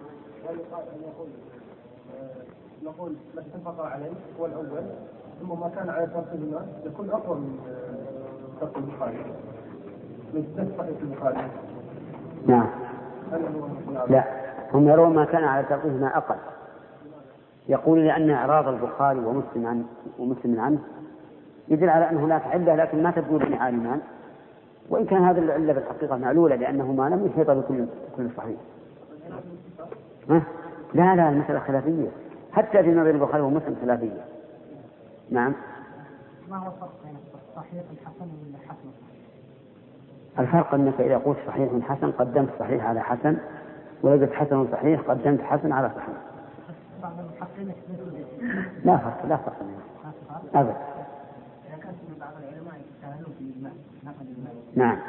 نقول ما اتفق عليه هو الاول ثم ما كان على ترتيبه يكون اقوى من ترتيب البخاري من صحيح البخاري. نعم. لا، هم يرون ما كان على ترتيبه أقل. يقول لأن إعراض البخاري ومسلم عن ومسلم عنه يدل على أن هناك علة لكن ما تبدو لنا عالمان، وإن كان هذه العلة بالحقيقة معلولة لأنهما لم يحيط بكل كل صحيح. ها؟ لا لا، المسألة خلافية حتى في نظر البخاري ومسلم خلافية. نعم. ما هو الفرق بين الصحيح الحسن والحسن؟ الفرق أنك إذا قلت صحيح حسن قدمت صحيح على حسن، وإذا قلت حسن صحيح قدمت حسن على صحيح. لا فرق، لا فرق أبدا. نعم.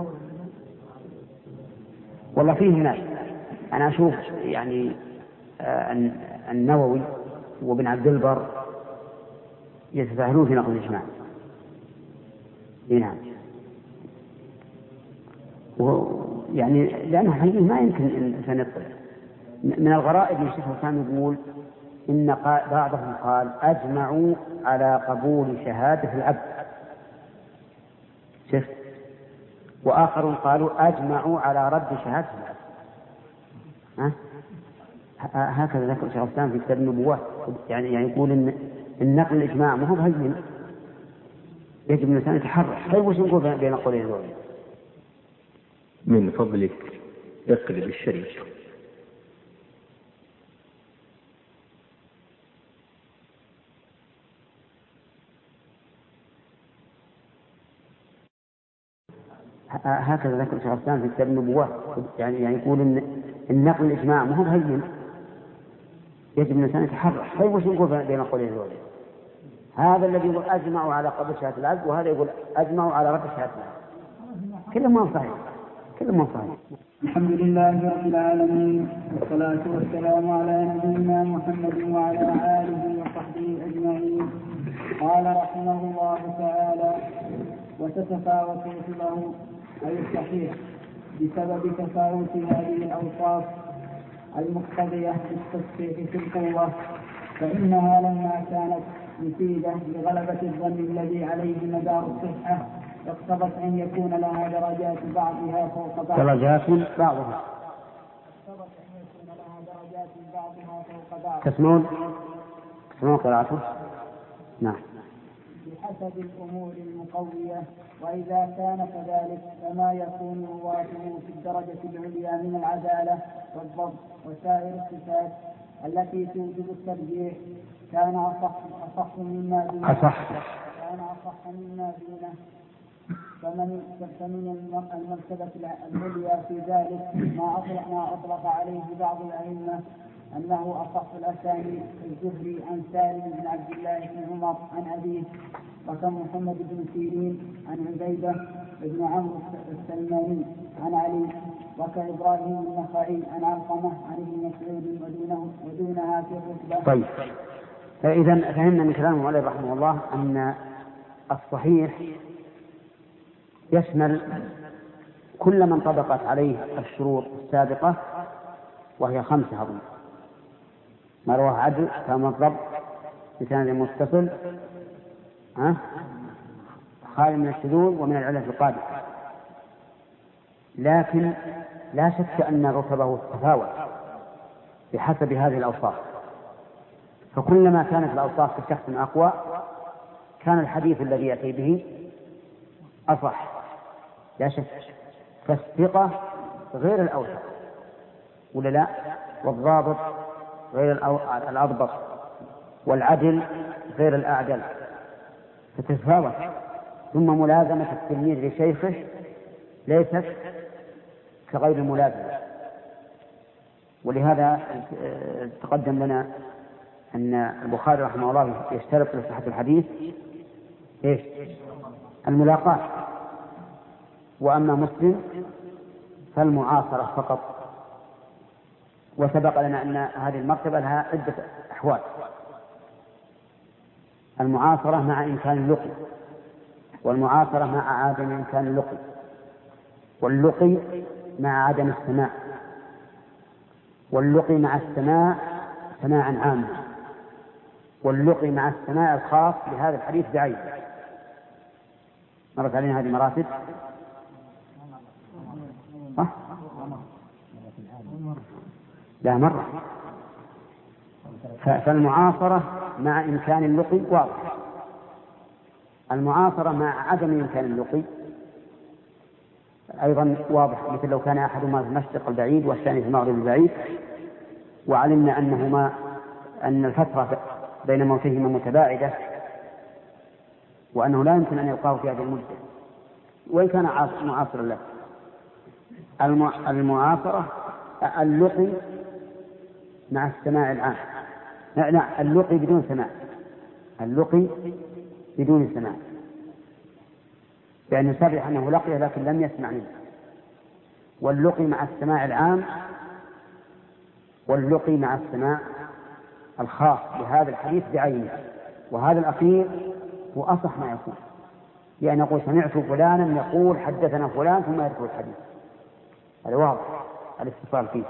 والله فيه الناس، أنا أشوف يعني آه النووي وابن عبد البر يتساهلون في نقل الإجماع. نعم. يعني لأنه حقيقي ما يمكن الإنسان يطلع. من الغرائب من الشيخ الإسلام يقول إن بعضهم قال أجمعوا على قبول شهادة العبد، شفت، وآخرون قالوا أجمعوا على رد شهادة العبد. ها؟ هكذا ذكر الشيخ الإسلام في كتاب النبوات، يعني يعني يقول إن النقل الإجماع ما هو بهين، يجب الإنسان يتحرك. طيب وش نقول بين قولين دول؟ من فضلك اقلب الشريط. هكذا ذكر الشيخ الإسلام في كتاب النبوات، يعني يعني يقول إن النقل الإجماع ما هو بهين، يجب الإنسان يتحرك. طيب وش نقول بين قولين دول؟ هذا الذي يقول أجمعوا على قبول شهادة العبد، وهذا يقول أجمعوا على رد شهادة العبد. كلهم صحيح، كلهم صحيح. الحمد لله رب العالمين، والصلاة والسلام على نبينا محمد وعلى آله وصحبه أجمعين. قال رحمه الله تعالى: وتتفاوت له أي الصحيح بسبب تفاوت هذه الأوصاف المقتضية بالتصحيح في القوة، فإنها لما كانت مفيدة لغلبة الظن الذي عليه مدار الصحة اقتضت أن يكون لها درجات بعضها فوق بعض. درجات بعضها. اقتضت أن يكون لها درجات بعضها فوق بعض. تسمعون؟ تسمعون قراءته؟ نعم. بحسب الأمور المقوية، وإذا كان كذلك فما يكون رواته في الدرجة العليا من العدالة والضبط وسائر الصفات التي توجب الترجيح كان أصح أصح مما دونه. أصح. كان أصح مما دونه. فمن فمن المرتبة العليا في ذلك ما أطلق ما أطلق عليه بعض الأئمة أنه أصح الأسانيد الزهري عن سالم بن عبد الله بن عمر عن أبيه، وكمحمد بن سيرين عن عبيدة بن عمرو السلماني عن علي، وكإبراهيم النخعي عن علقمة عن ابن مسعود ودونه ودونها في الرتبة. طيب، فإذا فهمنا من كلامه عليه رحمه الله أن الصحيح يشمل كل من طبقت عليه الشروط السابقة، وهي خمسة أظن: ما رواه عدل كما الضبط بسند متصل، ها خالي من الشذوذ ومن العلة القادمة. لكن لا شك أن رتبه تتفاوت بحسب هذه الأوصاف، فكلما كانت الأوصاف في شخص أقوى كان الحديث الذي يأتي به أصح، لا شك. فالثقة غير الأوثق ولا لا؟ والضابط غير الأضبط، والعدل غير الأعدل، فتتفاوت. ثم ملازمة التلميذ لشيخه ليست كغير الملازمة. ولهذا تقدم لنا أن البخاري رحمه الله يشترط لصحة الحديث إيش؟ الملاقاة، وأما مسلم فالمعاصرة فقط. وسبق لنا أن هذه المرتبة لها عدة أحوال: المعاصرة مع إمكان اللقي، والمعاصرة مع عدم إمكان اللقي، واللقي مع عدم السماع، واللقي مع السماع سماعا عاما، واللقي مع السماع الخاص بهذا الحديث بعينه. مرت علينا هذه مراتب؟ أه؟ لا مرة. فالمعاصرة مع إمكان اللقي واضح، المعاصرة مع عدم إمكان اللقي أيضا واضح، مثل لو كان أحدهما في المشرق البعيد والثاني في المغرب البعيد، وعلمنا أنهما أن الفترة بين موتهما متباعدة، وأنه لا يمكن أن يلقاه في هذه المدة وإن كان معاصرا له. المعاصرة اللقي مع السماع العام، لا, لا اللقي بدون سماع، اللقي بدون سماع، لأنه سبق أنه لقيه لكن لم يسمع منه. واللقي مع السماع العام، واللقي مع السماع الخاص بهذا الحديث بعينه. وهذا الأخير هو أصح ما يكون، يعني يقول سمعت فلانا يقول حدثنا فلان ثم يذكر الحديث، هذا واضح الاتصال فيه.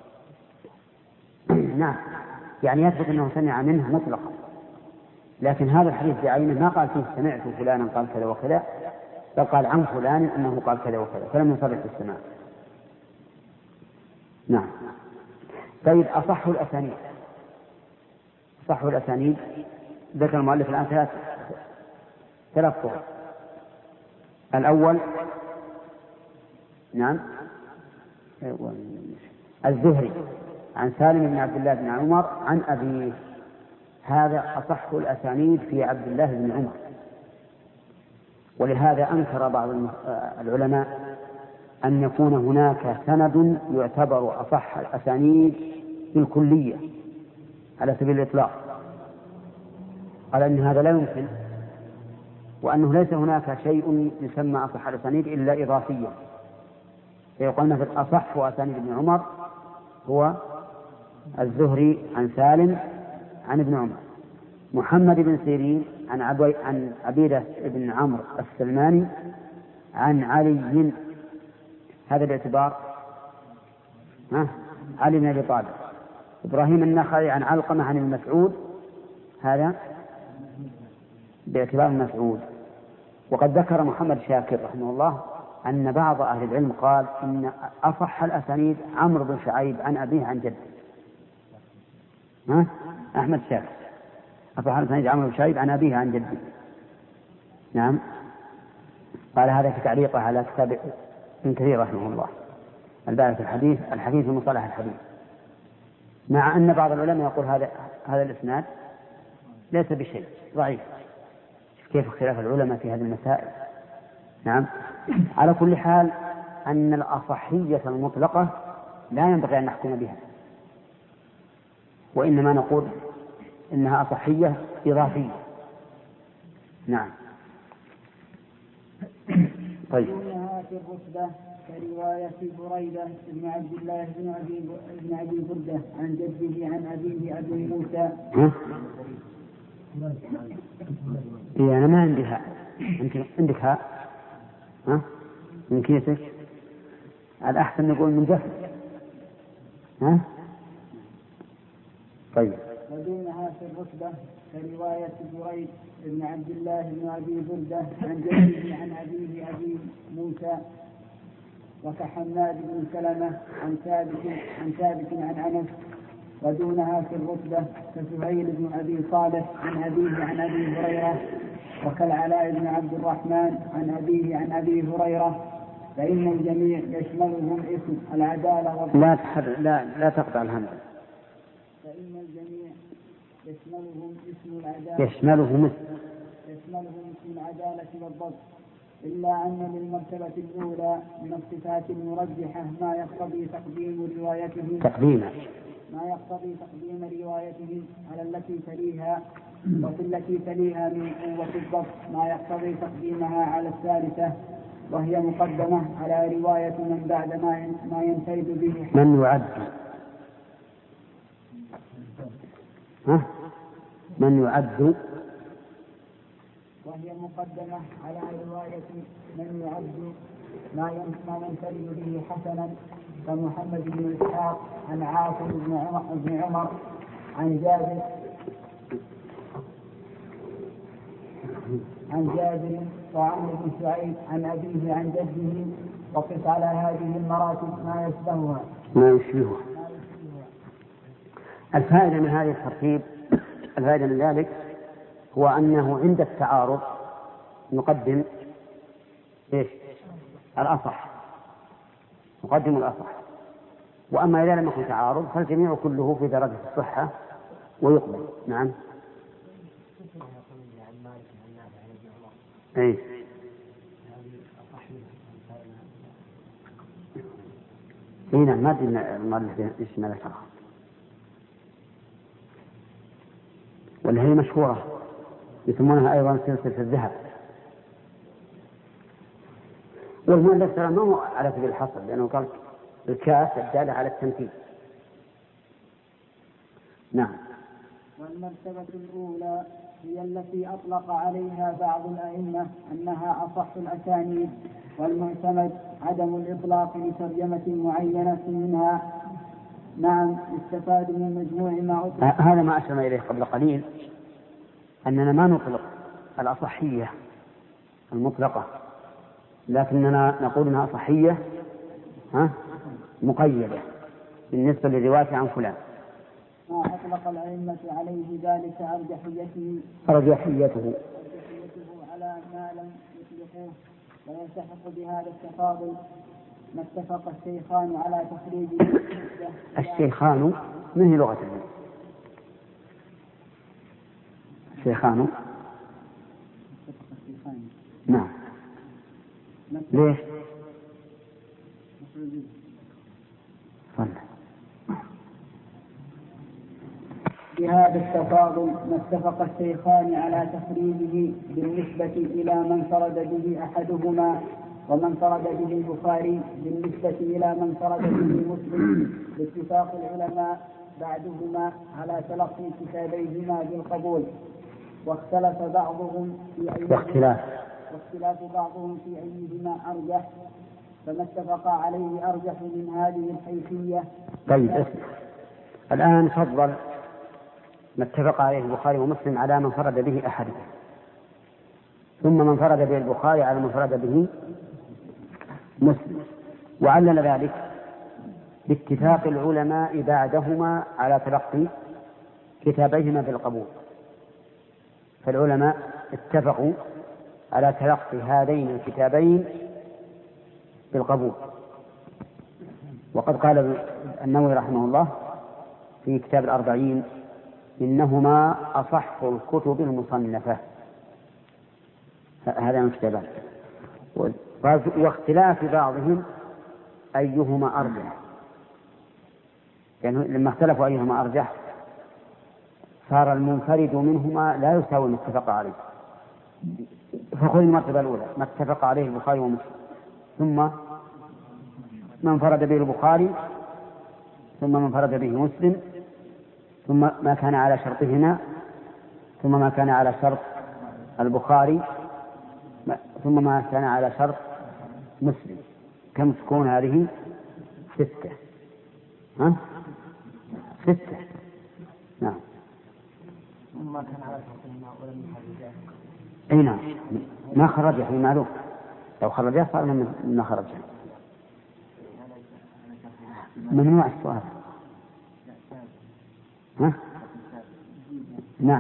نعم، يعني يثبت أنه سمع منه مطلقا، لكن هذا الحديث بعينه ما قال فيه سمعت فلانا قال كذا وكذا، بل قال عن فلان أنه قال كذا وكذا، فلم يصرح بالسماع. نعم. طيب، أصح الأسانيد. أصح الأسانيد ذكر المؤلف الآن ثلاث ثلاث طرق. الأول نعم الزهري عن سالم بن عبد الله بن عمر عن أبيه، هذا أصح الأسانيد في عبد الله بن عمر. ولهذا أنكر بعض العلماء أن يكون هناك سند يعتبر أصح الأسانيد بالكلية على سبيل الإطلاق، قال إن هذا لا يمكن، وأنه ليس هناك شيء يسمى أصح الأسانيد إلا إضافيا. فيقول مثلا أصح أسانيد ابن عمر هو الزهري عن سالم عن ابن عمر، محمد بن سيرين عن عبي عن عبيدة بن عمرو السلماني عن علي، هذا باعتبار ها علي بن أبي طالب. إبراهيم النخعي عن علقمة عن المسعود، هذا باعتبار المسعود. وقد ذكر محمد شاكر رحمه الله أن بعض أهل العلم قال إن أصح الأسانيد عمرو بن شعيب عن أبيه عن جده. ها؟ أحمد شاكر أصح الأسانيد عمرو بن شعيب عن أبيه عن جده. نعم، قال هذا في تعليقه على كتاب ابن كثير رحمه الله الباحث الحديث الحديث في مصطلح الحديث، مع أن بعض العلماء يقول هذا هذا الإسناد ليس بشيء، ضعيف. كيف اختلاف العلماء في هذه المسائل. نعم، على كل حال أن الأصحية المطلقة لا ينبغي أن نحكم بها، وإنما نقول إنها أصحية إضافية. نعم. طيب. دونها في الرتبة كرواية بريدة بن عبد الله بن أبي بن أبي بردة عن جده عن أبيه أبي موسى. إيه أنا ما عندي هاء، أنت عندك هاء؟ ها؟ من كيسك؟ الأحسن نقول من جفن. ها؟ طيب. ودونها في الرتبة كرواية بريد بن عبد الله بن أبي بردة عن جده عن أبيه أبي موسى، وكحماد بن سلمة عن ثابت عن ثابت عن أنس. ودونها في الرتبة كسهيل بن أبي صالح عن أبيه عن أبي هريرة، وكالعلاء بن عبد الرحمن عن أبيه عن أبي هريرة، فإن الجميع يشملهم اسم العدالة والضبط. لا تحر... لا لا تقطع الهمزة. فإن الجميع يشملهم اسم العدالة يشملهم يشملهم اسم العدالة والضبط، إلا أن للمرتبة الأولى من الصفات المرجحة ما يقتضي تقديم روايته تقديمه ما يقتضي تقديم روايته على التي تليها، وفي التي تليها من قوة الضبط ما يقتضي تقديمها على الثالثة، وهي مقدمة على رواية من بعد ما ما ينفرد به من يعد ها من يعد وهي مقدمة على رواية من يعد ما ينفرد به حسنا، كمحمد بن إسحاق عن عاصم بن عمر, بن عمر عن جابر عن جابر وعمرو بن شعيب عن أبيه عن جده، وقف على هذه المراتب ما يشبهها ما يشبهها. الفائدة من هذا الترتيب الفائدة من ذلك هو أنه عند التعارض نقدم إيش؟ الأصح، نقدم الأصح. وأما إذا لم يكن تعارض فالجميع كله في درجة الصحة ويقبل. نعم. أي هنا ما أدري المؤلف إيش ما ذكرها، ولا هي مشهورة يسمونها أيضا سلسلة الذهب. والمؤلف ترى ما هو على سبيل الحصر، لأنه قال الكاس الدالة على التمثيل. نعم. والمرتبة الأولى هي التي أطلق عليها بعض الأئمة أنها أصح الأسانيد، والمعتمد عدم الإطلاق لترجمة معينة منها. نعم، استفاد من مجموع ما أطلق. هذا ما أشرنا إليه قبل قليل، أننا ما نطلق الأصحية المطلقة، لكننا نقول أنها أصحية ها مقيدة بالنسبة للرواية عن فلان. ما أطلق الأئمة عليه ذلك أرجحيته أرجحيته على ما لم يطلقوه، ويلتحق بهذا التفاضل ما اتفق الشيخان على تخريجه. الشيخان من هي لغة العلم؟ الشيخان نعم. ليش؟ صلى بهذا التفاضل ما اتفق الشيخان على تخريجه بالنسبة إلى من فرد به أحدهما ومن فرد به البخاري بالنسبة إلى من فرد به مسلم باتفاق العلماء بعدهما على تلقي كتابيهما بالقبول. واختلف بعضهم في أيهما واختلاف واختلاف بعضهم في أيهما أرجح، فما اتفق عليه أرجح من هذه الحيثية. طيب اسمع الآن فضل ما اتفق عليه البخاري ومسلم على من فرد به أحدهم، ثم من فرد به البخاري على من فرد به مسلم، وعلل ذلك باتفاق العلماء بعدهما على تلقي كتابيهما بالقبول. فالعلماء اتفقوا على تلقي هذين الكتابين بالقبول. وقد قال النووي رحمه الله في كتاب الأربعين إنهما أصح الكتب المصنفة، هذا من كتابان. واختلاف بعضهم أيهما أرجح، يعني لما اختلفوا أيهما أرجح صار المنفرد منهما لا يساوي ما اتفق عليه. فخذ المرتبة الأولى ما اتفق عليه البخاري ومسلم، ثم من فرد به البخاري، ثم من فرد به مسلم، ثم ما كان على شرطهما، ثم ما كان على شرط البخاري، ثم ما كان على شرط مسلم. كم تكون هذه؟ ستة. ها؟ ستة. نعم. ما كان على شرطهما ولم يخرجاه. اي نعم، ما خرجه في معلوم، لو خرجه صار ما خرجه. ممنوع السؤال. ها؟ نعم.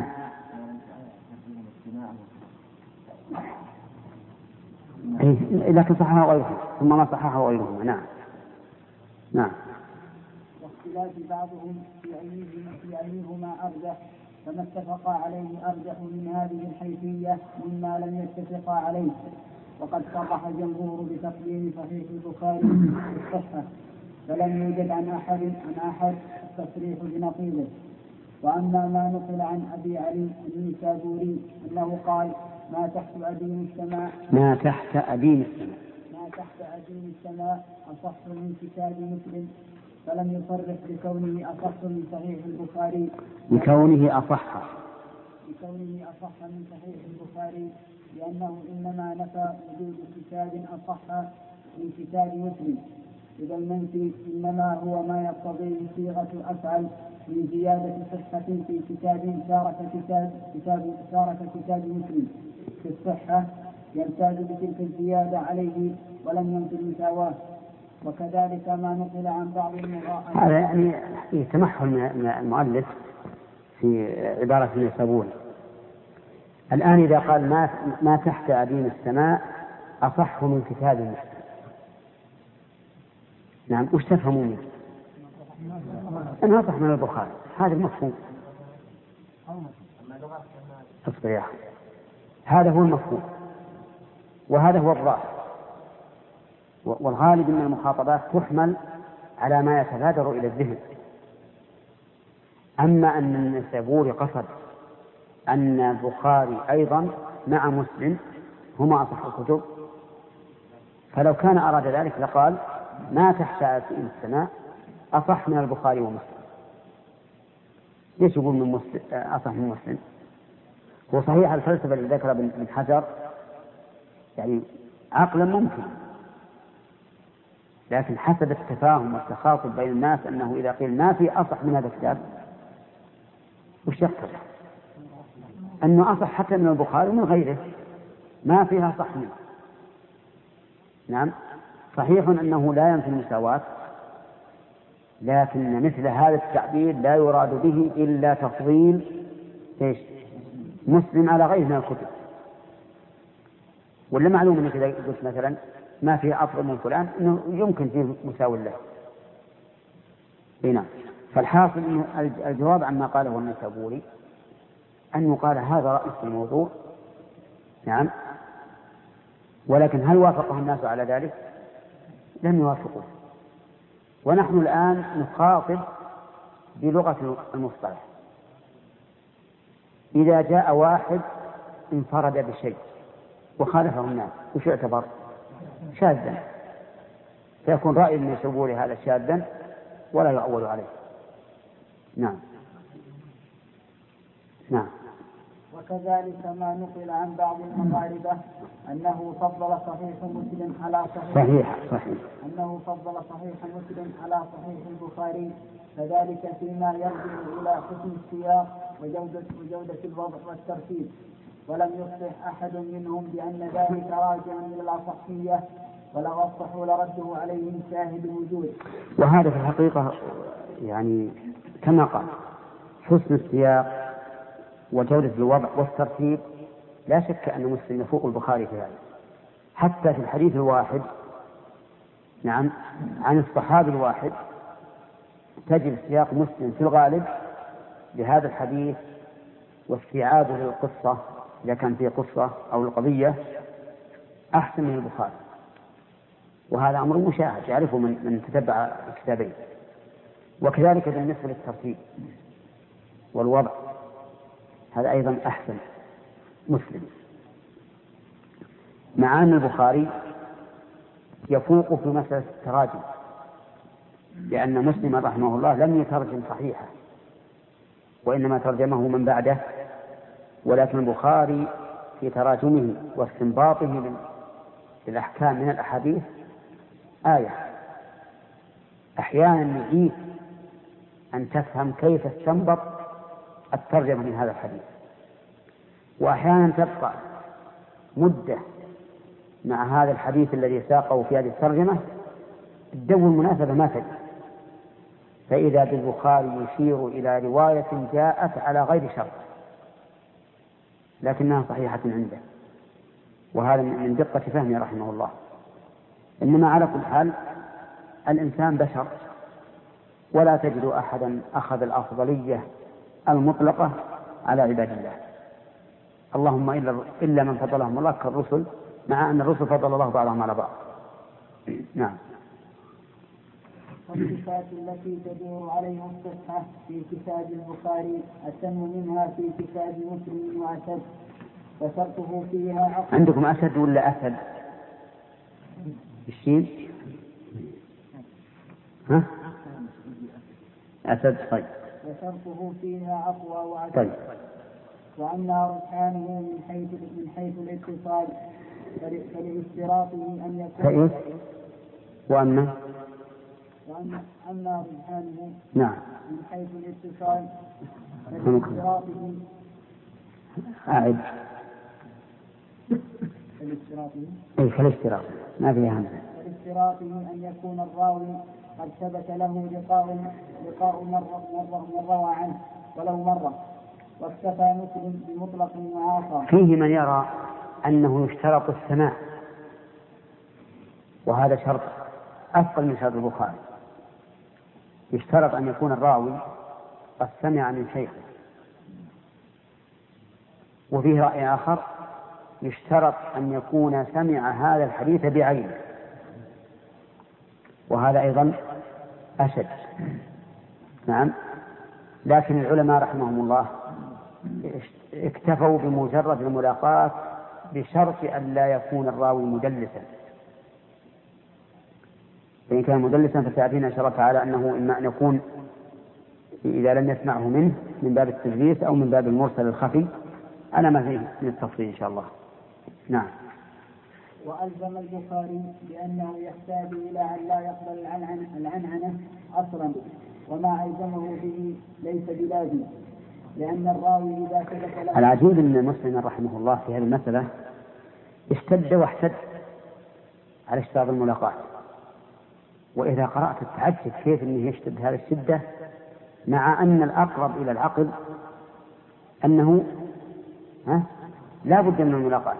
إيه لكن صححه غيره ثم ما صححه غيره. نعم نعم. واختلاف بعضهم في أيهما في أيهما أرجح، فما اتفق عليه أرجح من هذه الحيثية مما لم يتفق عليه. وقد صرح الجمهور بتقديم صحيح البخاري في الصحة، فلم يوجد عن أحد عن أحد التصريح بنقيضه. وأما ما نقل عن أبي علي النيسابوري أنه قال ما تحت أديم السماء ما تحت أديم السماء ما تحت أديم السماء أصح من كتاب مسلم، فلم يصرح بكونه أصح من صحيح البخاري بكونه أصح بكونه أصح من صحيح البخاري لأنه إنما نفى وجود كتاب أصح من كتاب مسلم، إذا المنفي إنما هو ما يقتضيه صيغة أفعل من زيادة صحة في كتاب شارك كتاب كتاب شارك كتاب مسلم في الصحة يمتاز بتلك الزيادة عليه ولم ينفي المساواة. وكذلك ما نقل عن بعض المغاء. هذا يعني يتمحل من المؤلف في عبارة النيسابوري. الآن إذا قال ما ما تحت أديم السماء أصح من كتاب مسلم، نعم وش تفهموا منه؟ أنه أصح من البخاري، هذا المفهوم. اصبر يا أخي، هذا هو المفهوم وهذا هو الظاهر. والغالب أن المخاطبات تحمل على ما يتبادر إلى الذهن. أما أن النيسابوري قصد أن البخاري أيضا مع مسلم هما أصح الكتب، فلو كان أراد ذلك لقال ما تحت أديم السماء أصح من البخاري ومسلم. ليش يقول من مسلم أصح من مسلم؟ هو صحيح الفلسفة اللي ذكر ابن حجر يعني عقلا ممكن، لكن حسب التفاهم والتخاطب بين الناس أنه إذا قيل ما في أصح من هذا الكتاب وش يقتضي؟ أنه أصح حتى من البخاري ومن غيره، ما فيها صح منه. نعم صحيح أنه لا ينفي المساواة، لكن مثل هذا التعبير لا يراد به إلا تفضيل إيش؟ مسلم على غيره من الكتب. ولا معلوم أنك إذا قلت مثلا ما فيه أفضل من فلان أنه يمكن فيه مساوي له. هنا فالحاصل أنه الجواب عما قاله النيسابوري أن يقال هذا رأي في الموضوع. نعم، ولكن هل وافقه الناس على ذلك؟ لم يوافقوا. ونحن الآن نخاطب بلغة المصطلح، إذا جاء واحد انفرد بشيء وخالفه الناس وش يعتبر؟ شاذا، فيكون رأي من يسوون هذا شاذا ولا يعول عليه. نعم نعم. وكذلك ما نقل عن بعض المغاربة أنه فضل صحيح مسلم على صحيح صحيح صحيح أنه فضل صحيح مسلم على صحيح البخاري، فذلك فيما يرجع إلى حسن السياق وجودة, وجودة الوضع والترتيب، ولم يصح أحد منهم بأن ذلك راجعا إلى الأصحية، ولو أصحوا لرده عليهم شاهد الوجود. وهذا في الحقيقة يعني كما قال حسن السياق وجودة الوضع والترتيب لا شك أن مسلم يفوق البخاري في هذا، حتى في الحديث الواحد نعم عن الصحابي الواحد تجد سياق مسلم في الغالب لهذا الحديث واستيعابه للقصة إذا كان فيه قصة أو القضية أحسن من البخاري، وهذا أمر مشاهد يعرفه من, من تتبع الكتابين. وكذلك بالنسبة للترتيب والوضع هذا أيضا أحسن مسلم، مع أن البخاري يفوق في مسألة التراجم، لأن مسلم رحمه الله لم يترجم صحيحة وإنما ترجمه من بعده، ولكن البخاري في تراجمه واستنباطه للأحكام من الأحاديث آية. أحيانا يجيب أن تفهم كيف استنبط الترجمة من هذا الحديث، وأحيانا تبقى مدة مع هذا الحديث الذي ساقه في هذه الترجمة الدو المناسبة ما تجد، فإذا بالبخاري يشير إلى رواية جاءت على غير شرط لكنها صحيحة عنده، وهذا من دقة فهمه رحمه الله. إنما على كل حال الإنسان بشر، ولا تجد أحدا أخذ الأفضلية المطلقة على عباد الله، اللهم إلا من فضلهم الله كالرسل، مع أن الرسل فضل الله بعضهم على بعض. نعم. والصفات التي تدور عليها الصحة في كتاب البخاري أتم منها في كتاب مسلم وأسد، وشرطه فيها عقل. عندكم أسد ولا أسد؟ الشين؟ ها؟ أسد. طيب. وشرطه فيها أقوى وأسد. طيب. وأما رجحانه من حيث من حيث الاتصال فلاشتراطه أن يكون. وأما وأما أما رجحانه نعم من حيث الاتصال فلاشتراطه أعد فلاشتراطه أي فلاشتراط ما فيها همزة. فلاشتراطه أن يكون الراوي قد ثبت له لقاء لقاء مرة مرة من روى عنه ولو مرة، واكتفى مسلم بمطلق المعاصرة. فيه من يرى أنه يشترط السماع، وهذا شرط أثقل من شرط البخاري، يشترط أن يكون الراوي قد سمع من شيخه. وفيه رأي آخر يشترط أن يكون سمع هذا الحديث بعينه، وهذا أيضا أشد. نعم. لكن العلماء رحمهم الله اكتفوا بمجرد الملاقاة بشرط أن لا يكون الراوي مدلسا، فإن كان مدلسا فسيأتينا إن شاء الله تعالى أنه إما أن يكون إذا لم يسمعه منه من باب التدليس أو من باب المرسل الخفي، أنا ما فيه من التفصيل إن شاء الله. نعم. وألزم البخاري بأنه يحتاج إلى أن لا يقبل العنعنة أصلا، وما ألزمه به ليس بلازم، لأن الراوي إذا ثبت له. العجيب أن مسلم رحمه الله في هذه المسألة اشتد واحتد على اشتراط الملاقاة، وإذا قرأت التعجب كيف أنه يشتد هذه الشدة، مع أن الأقرب إلى العقل أنه ها لا بد من الملاقاة.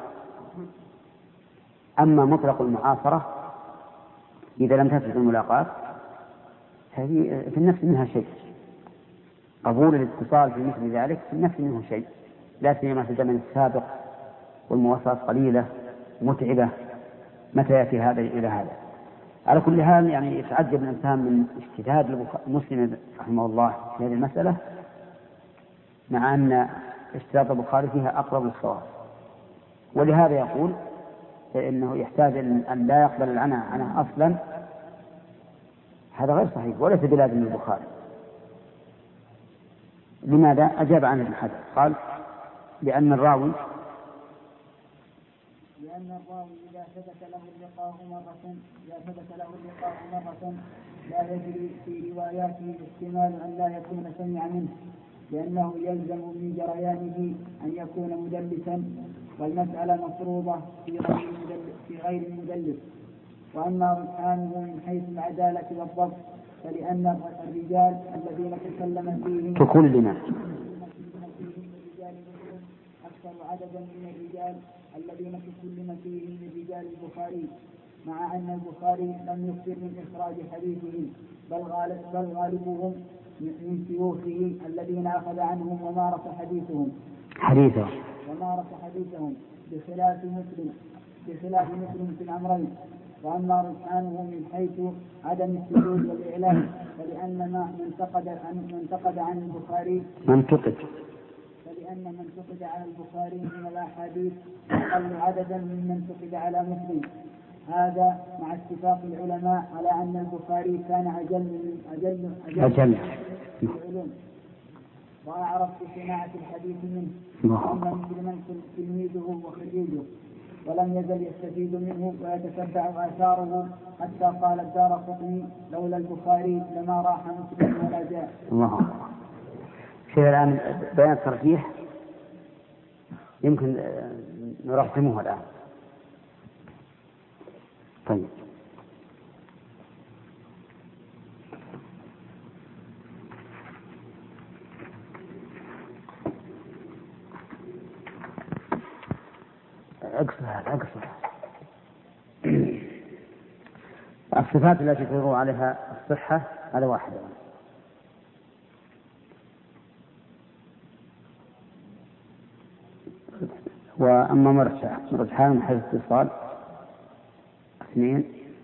أما مطلق المعاصرة إذا لم تثبت الملاقاة هذه في النفس منها شيء، قبول الاتصال في مثل ذلك في النفس منه شيء، لا سيما في الزمن السابق والمواصلات قليلة متعبة، متى يأتي هذا إلى هذا. على كل حال يعني يتعجب الإنسان من اجتهاد مسلم رحمه الله في هذه المسألة، مع أن اشتراط البخاري فيها أقرب للصواب، ولهذا يقول إنه يحتاج أن لا يقبل العنى عنه أصلا. هذا غير صحيح وليس بلازم البخاري. لماذا؟ أجاب عنه ابن حجر قال لأن الراوي لأن الراوي إذا ثبت له اللقاء مرة إذا ثبت له اللقاء مرة لا يجري في رواياته احتمال أن لا يكون سمع منه، لأنه يلزم من جريانه أن يكون مدلسا، والمسألة مفروضة في غير المدلس, في غير المدلس. وأما رجحانه من حيث العدالة والضبط فلأن الرجال الذين تكلم فيهم تكلم أكثر عددا من الرجال الذين تكلم فيهم من رجال البخاري، مع أن البخاري لم يكثر من إخراج حديثهم، بل, غالب بل غالبهم من شيوخه الذين أخذ عنهم ومارس حديثهم حديثه ومارس حديثهم بخلاف مسلم بخلاف مسلم في الأمرين. وأما رجحانه من حيث عدم الشذوذ والإعلام فلأن ما منتقد عن منتقد عن البخاري منتقد فلأن من انتقد على البخاري من الأحاديث أقل عددا ممن انتقد على مسلم. هذا مع اتفاق العلماء على أن البخاري كان أجل من أجل أجل في العلوم وأعرف بصناعة الحديث منه، وأما مسلما تلميذه وخريجه ولم يزل يستفيد منه ويتتبع آثاره، حتى قال الدارقطني لولا البخاري لما راح مسلم ولا جاء. الله. شيء الآن بيان الترجيح يمكن نرسمه الآن. طيب أقصد هذا أقصد الصفات التي تدور عليها الصحة هذا واحدة. وأما مرجح رجحان من حيث الاتصال اثنين.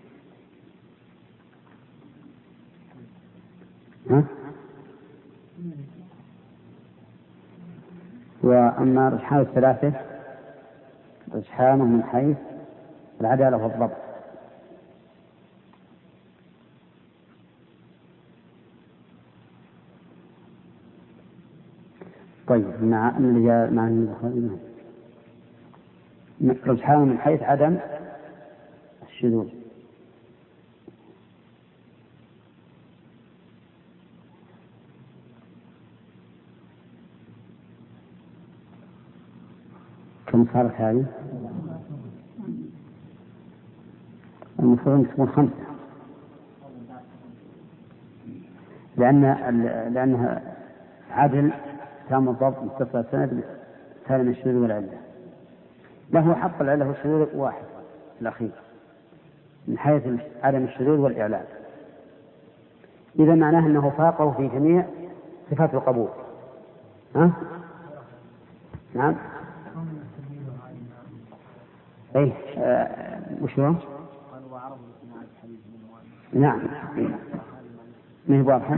ها؟ وأما رجحان الثلاثة رجحانه من حيث العدالة والضبط. طيب مع أن الرجال مع البخاري رجحانه من حيث عدم الشذوذ. كم صارت هذه؟ المفروض أن تكون خمسة، لأن لأنها عدل تام الضبط متصل السند سالم الشذوذ والعلة. له حق العلة والشذوذ واحد الأخير من حيث عدم الشذوذ والإعلان. إذا معناه أنه فاقه في جميع صفات القبول. ها؟ نعم. أي آه وش هو؟ نعم ما هي واضحة.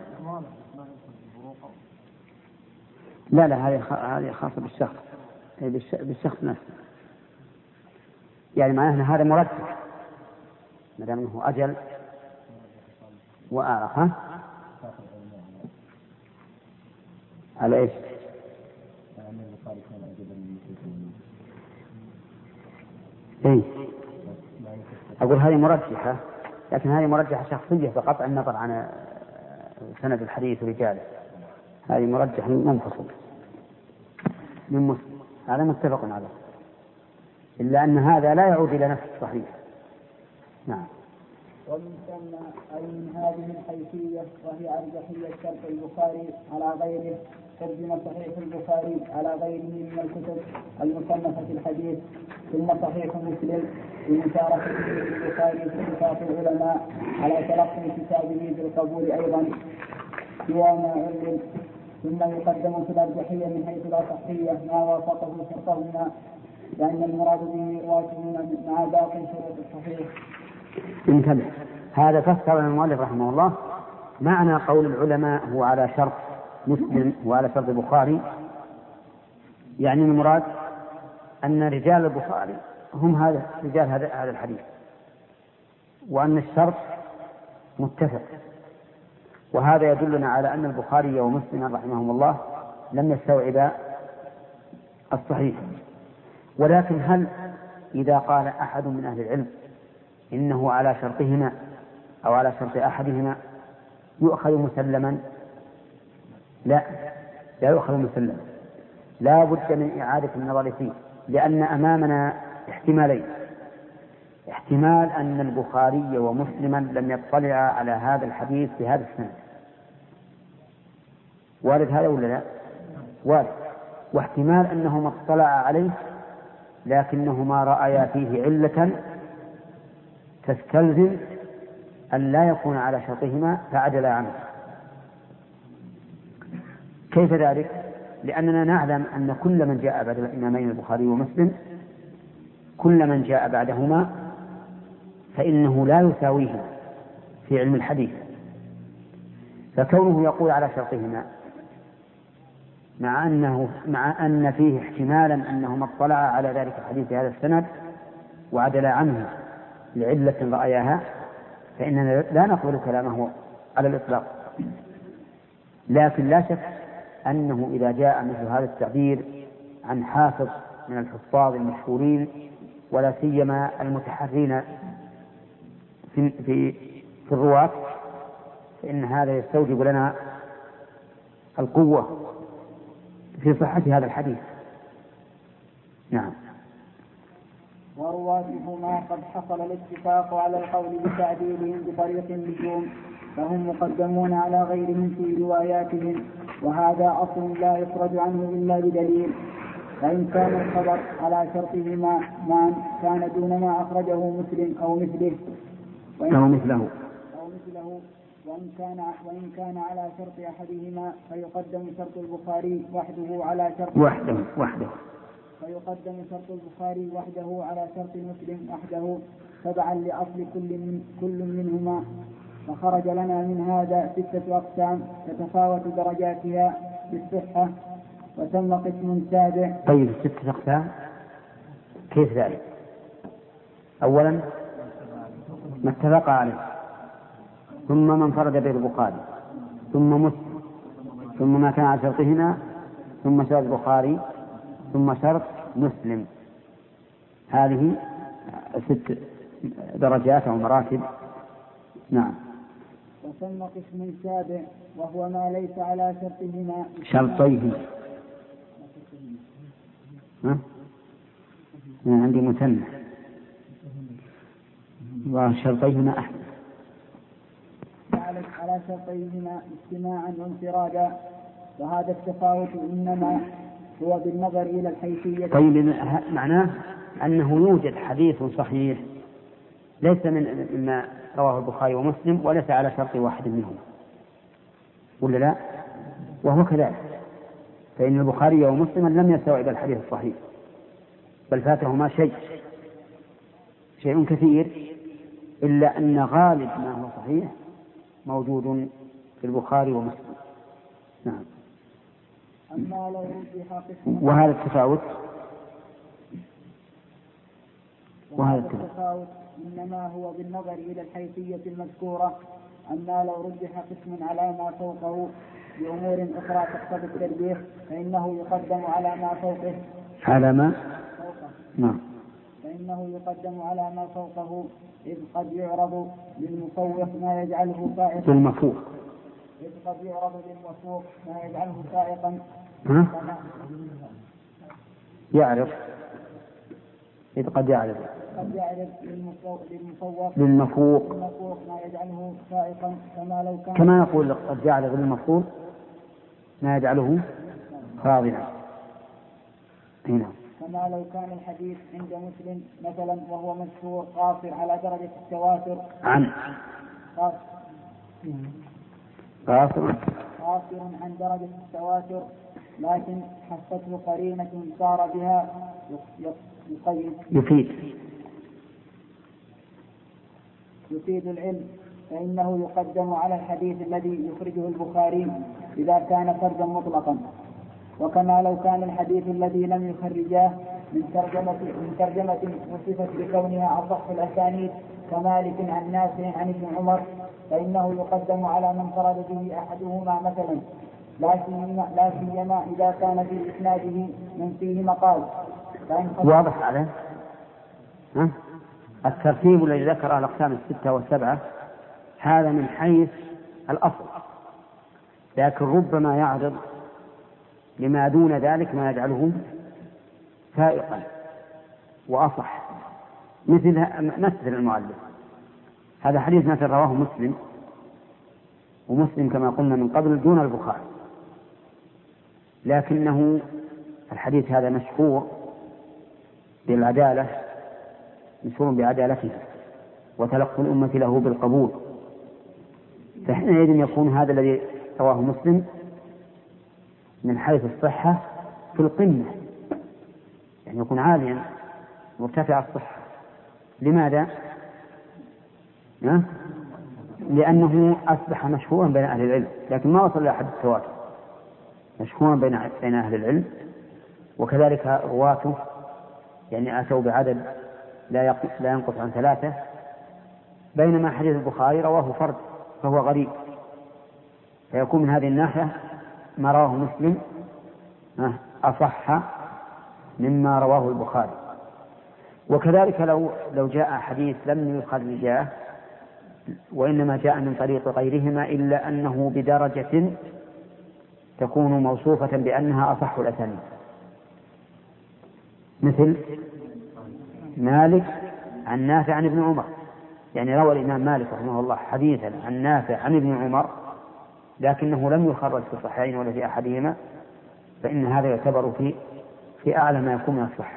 لا لا هذه هذه خاصة بالشخص بالشخص نفسه، يعني معناه أن هذا مرتب ما دام أنه أجل وأعرف. ها؟ على إيش؟ إيه؟ أقول هذه مرجحة، لكن هذه مرجحة شخصية بقطع النظر عن سند الحديث ورجاله. هذه مرجح منفصل من مسلم، هذا متفق عليه، إلا أن هذا لا يعود إلى نفس الصحيح. نعم. ومن ثم أي من هذه الحيثية وهي أرجحية شرط البخاري على غيره ترجم صحيح البخاري على غيره من الكتب المصنفة في الحديث، ثم صحيح مسلم بمشاركته البخاري في اتفاق العلماء على تلقي كتابه بالقبول أيضا سوى ما علم. ثم يقدم في الأرجحية من حيث الأصحية ما وافقه شرطهما، لأن المراد به رواته مع باقي شروط الصحيح. انتبه، هذا فسر المؤلف رحمه الله معنى قول العلماء هو على شرط مسلم وعلى شرط البخاري يعني المراد أن رجال البخاري هم هذا رجال هذا الحديث، وأن الشرط متفق، وهذا يدلنا على أن البخاري ومسلم رحمهم الله لم يستوعبا الصحيح. ولكن هل إذا قال أحد من أهل العلم إنه على شرطهما أو على شرط أحدهما يؤخذ مسلما؟ لا، لا يؤخذ مسلما، لا بد من إعادة النظر فيه، لأن أمامنا احتمالين: احتمال أن البخاري ومسلما لم يطلع على هذا الحديث بهذا السند، وارد هذا ولا لا؟ وارد. واحتمال أنهما اطلع عليه لكنهما رأيا فيه علة تستلزم أن لا يكون على شرطهما فعدلا عنه. كيف ذلك؟ لأننا نعلم أن كل من جاء بعد الإمامين البخاري ومسلم، كل من جاء بعدهما فإنه لا يساويه في علم الحديث، فكونه يقول على شرطهما مع أنه مع أن فيه احتمالا أنهما اطلعا على ذلك الحديث هذا السند وعدلا عنه لعلة رأيها، فإننا لا نقبل كلامه على الإطلاق. لكن لا شك أنه إذا جاء مثل هذا التعبير عن حافظ من الحفاظ المشهورين ولا سيما المتحرين في, في, في الرواة، فإن هذا يستوجب لنا القوة في صحة هذا الحديث. نعم. ورواتهما قد حصل الاتفاق على القول بتعديلهم بطريق النجوم، فهم مقدمون على غيرهم في رواياتهم، وهذا أصل لا يخرج عنه إلا بدليل. فإن كان الخبر على شرطهما ما كان دون ما أخرجه مسلم أو مثله أو مثله أو مثله وإن كان وإن كان على شرط أحدهما فيقدم شرط البخاري وحده على شرط وحده وحده فيقدم شرط البخاري وحده على شرط مسلم وحده تبعا لأصل كل من كل منهما. فخرج لنا من هذا ستة أقسام تتفاوت درجاتها بالصحة، وتم قسم سابع. طيب ستة أقسام كيف ذلك؟ أولا ما اتفق عليه، ثم من انفرد به البخاري، ثم مسلم، ثم ما كان على شرطهما، ثم شرط البخاري، ثم شرط مسلم. هذه ست درجات أو مراتب. نعم. وثم قسم سابع وهو ما ليس على شرطهما شرطيه. ها؟ أنا عندي مثنى وشرطيهما أحد على شرطيهما اجتماعا وانفرادا، وهذا التفاوت إنما هو بالنظر إلى الحيثية. طيب معناه أنه يوجد حديث صحيح ليس من مما رواه البخاري ومسلم وليس على شرط واحد منهم، ولا لا؟ وهو كذلك، فإن البخاري ومسلم لم يستوعب الحديث الصحيح، بل فاتهما شيء شيء كثير، إلا أن غالب ما هو صحيح موجود في البخاري ومسلم. نعم. أما لو رجح قسم وهذا التفاوت وهذا التفاوت إنما هو بالنظر إلى الحيثية المذكورة. أما لو رجح قسم على ما فوقه بأمور أخرى تقتضي الترجيح فإنه يقدم على ما فوقه على ما فوقه نعم فإنه يقدم على ما فوقه، إذ قد يعرض للمفوق ما يجعله سائقا للمفوق إذ قد يعرض للمفوق ما يجعله سائقا ها؟ يعرف إذ قد يعرف قد يعرف للمفوق للمفوق للمفوق ما يجعله سائقا، كما لو كان كما نقول قد يعرف للمفوق ما يجعله خاضعا. هنا كما لو كان الحديث عند مسلم مثلا وهو مشهور قاصر على درجة التواتر عن قاصر قاصر قاصر عن درجة التواتر، لكن حسته قرينة صار بها يقيم يفيد يفيد العلم، فإنه يقدم على الحديث الذي يخرجه البخاري إذا كان فردا مطلقا. وكما لو كان الحديث الذي لم يخرجاه من ترجمة, من ترجمة وصفت بكونها أصح الأسانيد كمالك عن نافع عن ابن عمر فإنه يقدم على من فرد به أحدهما مثلا، لا سيما إذا كان في إسناده من فيه مقال. واضح عليه ها؟ الترتيب الذي ذكر الأقسام الستة والسبعة هذا من حيث الأصل، لكن ربما يعرض لما دون ذلك ما يجعله فائقا وأصح، مثل مثل المؤلف. هذا حديث مثل رواه مسلم، ومسلم كما قلنا من قبل دون البخاري، لكنه الحديث هذا مشهور بالعدالة، مشهور بعدالته وتلقي الأمة له بالقبول، فحينئذ يكون هذا الذي رواه مسلم من حيث الصحة في القمة، يعني يكون عاليا مرتفع الصحة. لماذا؟ لأنه أصبح مشهورا بين أهل العلم، لكن ما وصل إلى حد التواتر، مشهورا بين أهل العلم، وكذلك رواته يعني أتوا بعدد لا لا ينقص عن ثلاثة، بينما حديث البخاري رواه فرد فهو غريب، فيكون من هذه الناحية ما رواه مسلم أصح مما رواه البخاري. وكذلك لو لو جاء حديث لم يخرجاه وإنما جاء من طريق غيرهما إلا أنه بدرجة تكون موصوفة بأنها أصح الأسانيد، مثل مالك عن نافع عن ابن عمر، يعني روى الإمام مالك رحمه الله حديثا عن نافع عن ابن عمر لكنه لم يخرج في الصحيحين ولا في أحدهما، فإن هذا يعتبر في في أعلى ما يكون من الصحة،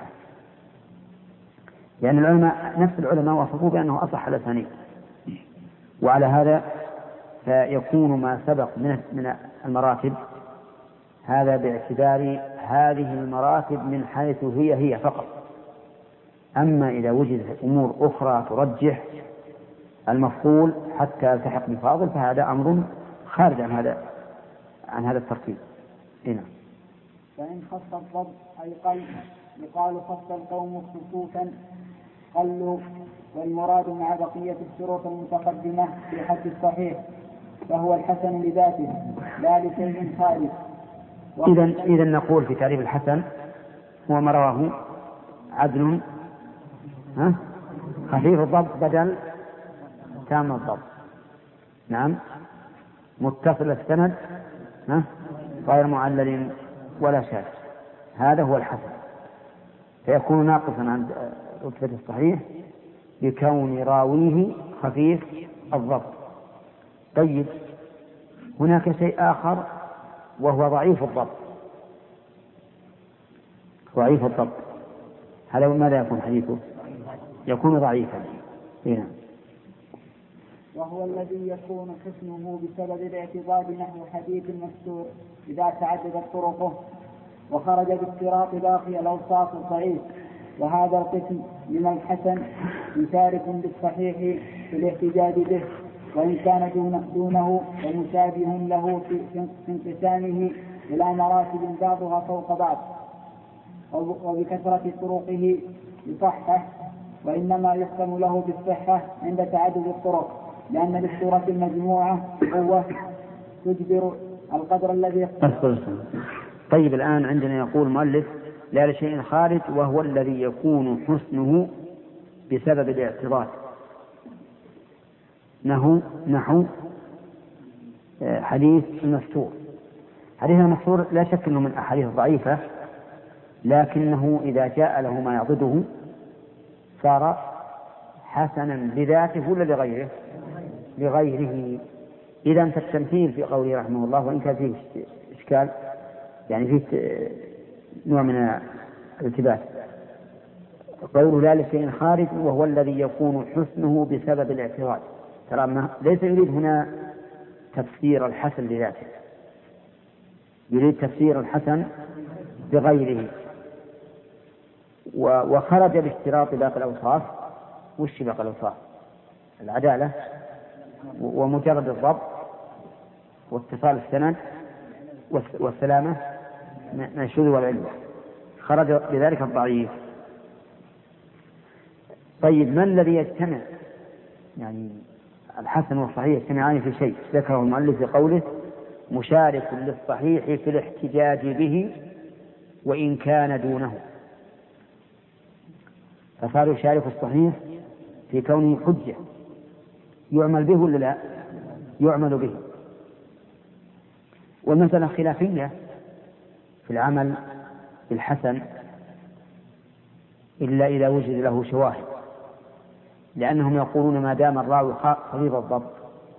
لأن العلماء نفس العلماء وصفوه بأنه أصح الأسانيد. وعلى هذا فيكون ما سبق من المراتب هذا باعتبار هذه المراتب من حيث هي هي فقط، أما إذا وجدت أمور أخرى ترجح المفضول حتى يلتحق بالفاضل فهذا أمر خارج عن هذا عن هذا الترتيب. هنا فإن خص الضبط أي قل يقال خص القوم خصوصا قلوا، والمراد مع بقية الشروط المتقدمة في حد الصحيح فهو الحسن لذاته لا لشيء خارج. إذن إذن نقول في تعريف الحسن هو ما رواه عدل ها خفيف الضبط بدل تام الضبط، نعم، متصل السند ها غير معلل ولا شاذ، هذا هو الحسن، فيكون ناقصا عن رتبة الصحيح بكون راويه خفيف الضبط. طيب هناك شيء آخر وهو ضعيف الضبط، ضعيف الضبط هذا ماذا يكون حديثه؟ يكون ضعيفا. هنا وهو الذي يكون حسنه بسبب الاعتضاد نحو حديث المستور إذا تعددت طرقه وخرج باضطراب باقي الأوصاف الضعيف، وهذا القسم من الحسن مشارك بالصحيح في الاحتجاج به، وإن كان دون دونه ومشابه له في انقسامه إلى مراتب بعضها فوق بعض، وبكثرة طرقه يصحح، وإنما يحكم له بالصحة عند تعدد الطرق، لأن للسورة المجموعة قوة تجبر القدر الذي يقتضي. طيب الآن عندنا يقول مؤلف لا لشيء خارج، وهو الذي يكون حسنه بسبب الاعتراض نحو نحو حديث المستور. حديث المستور لا شك أنه من أحاديث ضعيفة، لكنه إذا جاء له ما يعضده صار حسنا بذاته ولا لغيره؟ لغيره. إذا فالتمثيل في قوله رحمه الله وإن كان فيه إشكال يعني فيه نوع من الالتباس، قوله لا لشيء خارج وهو الذي يكون حسنه بسبب الاعتراض، ترى ما ليس يريد هنا تفسير الحسن لذاته، يريد تفسير الحسن بغيره. وخرج باشتراط باقي الأوصاف. وش باقي الأوصاف؟ العدالة ومجرد الضبط واتصال السند والسلامة من الشذوذ والعلة، خرج بذلك الضعيف. طيب ما الذي يجتمع، يعني الحسن والصحيح يجتمعان في شيء ذكره المؤلف بقوله مشارك للصحيح في الاحتجاج به وإن كان دونه، فصار يشارك الصحيح في كونه حجة يعمل به ولا لا؟ يعمل به. والمسألة خلافية في العمل بالحسن إلا إذا وجد له شواهد، لأنهم يقولون ما دام الراوي قريب الضبط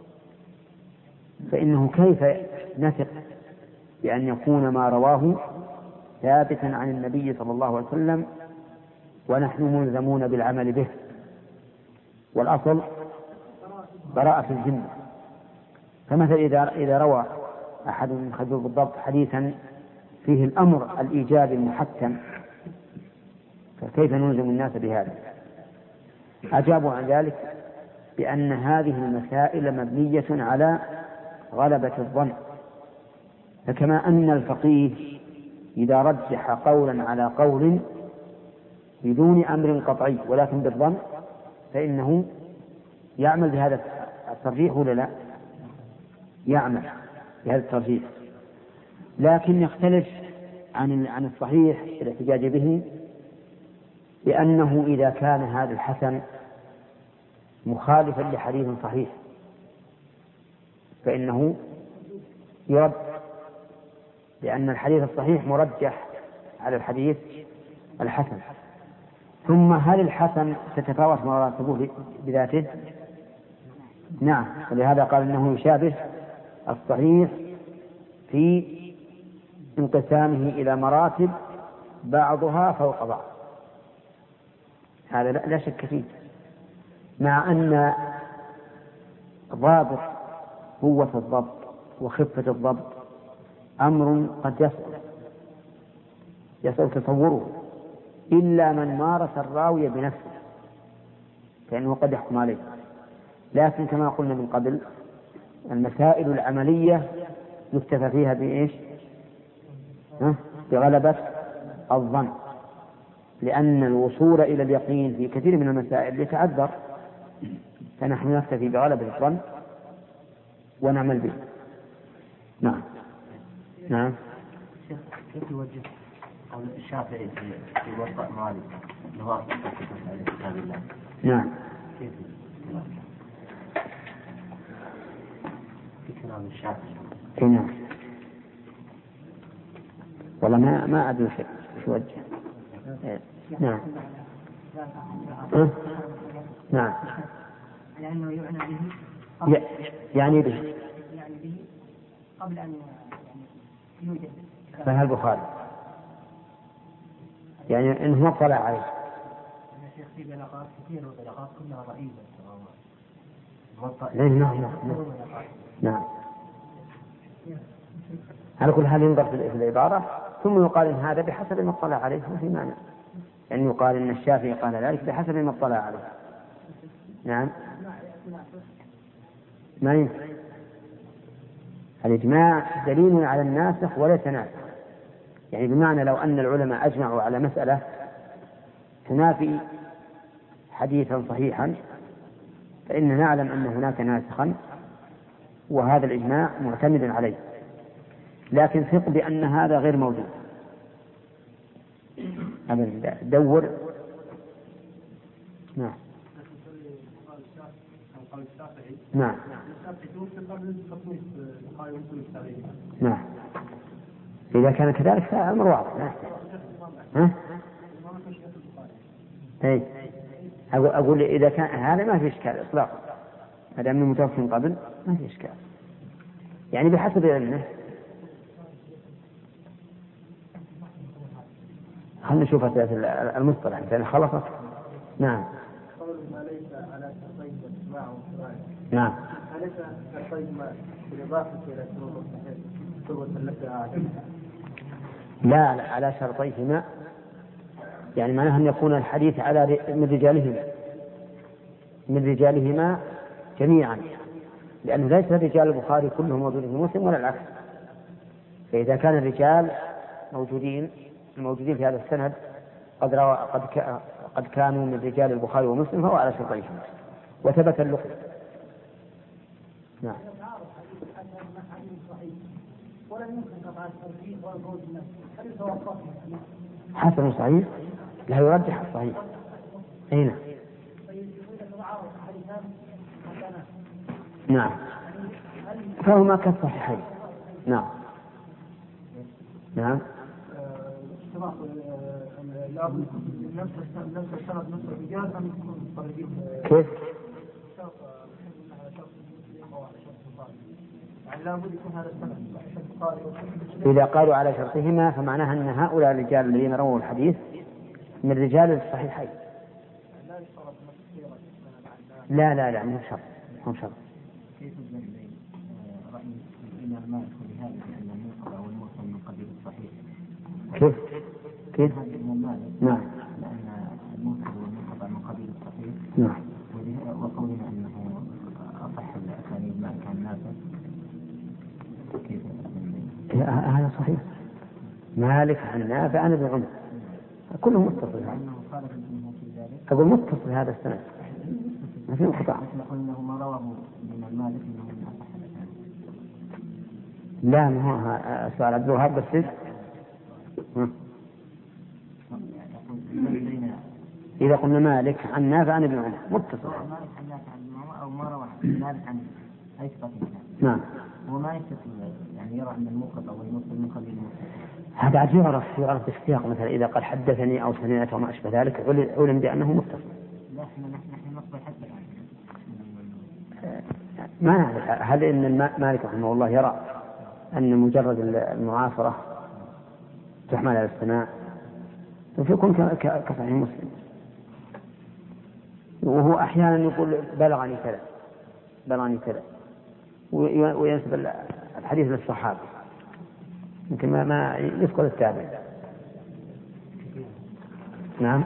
فإنه كيف نثق بأن يكون ما رواه ثابتا عن النبي صلى الله عليه وسلم ونحن ملزمون بالعمل به، والأصل براءة الذمة. فمثلا إذا إذا روى أحد من خبير بالضبط حديثا فيه الأمر الإيجابي المحكم فكيف نلزم الناس بهذا؟ أجابوا عن ذلك بأن هذه المسائل مبنية على غلبة الظن، فكما أن الفقيه إذا رجح قولا على قول بدون أمر قطعي ولكن بالظن فإنه يعمل بهذا الترجيح ولا لا؟ يعمل بهذا الترجيح، لكن يختلف عن عن الصحيح في الاحتجاج به بأنه إذا كان هذا الحسن مخالفا لحديث صحيح فإنه يرد، لأن الحديث الصحيح مرجح على الحديث الحسن. ثم هل الحسن تتفاوت مراتبه بذاته؟ نعم، ولهذا قال إنه يشابه الصحيح في انقسامه إلى مراتب بعضها فوق بعض، هذا لا شك فيه، مع أن ضابط قوة الضبط وخفة الضبط أمر قد يصعب يصعب تصوره إلا من مارس الراوي بنفسه فإنه قد يحكم عليه. لكن كما قلنا من قبل المسائل العملية يكتفى فيها بإيش؟ بغلبة الظن، لأن الوصول إلى اليقين في كثير من المسائل يتعذر، فنحن نكتفي بغلبة الظن ونعمل به. نعم نعم. كيف يوجه قول الشافعي في موطأ مالك نواصل على كتاب الله؟ نعم. كيف في كلام الشافعي؟ نعم. والله ما ما أدري شيء يوجه. نعم. أه؟ نعم. لأنه يعنى به ي... يعني به يعني به قبل أن يوجد. فهل البخاري يعني إنه ما اطلع عليه. الشيخ في بلاغات كثير وبلاغات كلها ضعيفة. نعم نعم نعم. على كل حال ينظر في العبارة ثم يقال إن هذا بحسب ما اطلع عليه، ما في معنى يعني يقال إن الشافعي قال ذلك بحسب ما اطلع عليه. نعم. ما ينفع. الإجماع دليل على الناسخ وليس ناسخ، يعني بمعنى لو أن العلماء أجمعوا على مسألة تنافي حديثا صحيحا فإن نعلم أن هناك ناسخا وهذا الإجماع معتمد عليه، لكن ثق بأن هذا غير موجود. أبدا دور. نعم نعم نعم. إذا كان كذلك فالأمر واضح. ها؟ أي أقول إذا كان هذا ما في إشكال إطلاقا، هذا من المتوفى من قبل ما في إشكال، يعني بحسب علمه. خلنا نشوف المصطلح مثلا خلصت. نعم. نعم. أليس شرطيهما بالإضافة إلى شروط الصحيح شروط التي أعلم؟ لا لا على شرطيهما، يعني معناه أن يكون الحديث على من رجالهما من رجالهما جميعا، لأنه ليس رجال البخاري كلهم موجودين في مسلم ولا العكس. فإذا كان الرجال موجودين الموجودين في هذا السند قد روى قد قد كانوا من رجال البخاري ومسلم فهو على شرطيهما وثبت اللقب. نعم. حسن صحيح لا يرجح الصحيح. أين؟ نعم فهما كالصحيحين. نعم نعم كيف؟ إذا قالوا على شرطهما فمعناها أن هؤلاء الرجال الذين رووا الحديث من رجال الصحيحين. لا لا لا مو شرط مو شرط. كيف الجمع رأي الإمام مالك ولهذا أن المنقطع والمرسل من قبيل الصحيح؟ كيف؟ كيف؟ الإمام مالك نعم لأن المنقطع والمنقطع من قبيل الصحيح. نعم. وقولنا أنه أصح الأسانيد ما كان نافع. كيف؟ هذا صحيح. مالك عن نافع عن ابن عمر كله متصل. أقول متصل هذا السند ما في انقطاع. أنه ما رواه من المالك أنه من أصح الأسانيد. لا ما هو سؤال عبد الوهاب بس. إذا قلنا مالك عن نافع عن ابن عمر متصل. مالك عن نافع عن ابن عمر أو ما رواه مالك عن أي ثقة. نعم. هو ما يتصل يعني يرى أن المنقطع والمرسل من قبيل المرسل. هذا عاد يعرف يعرف بالسياق مثلا إذا قال حدثني أو سمعت أو ما أشبه ذلك علم بأنه متصل. لا احنا نحن نقبل حتى الآن. ما نعرف هل إن مالك رحمه الله يرى أن مجرد المعاصرة تحمل على السماع فيكون كصحيح مسلم وهو أحيانا يقول بلغني كذا بلغني كذا وينسب الحديث للصحابة يمكن ما ما يذكر التابع. نعم.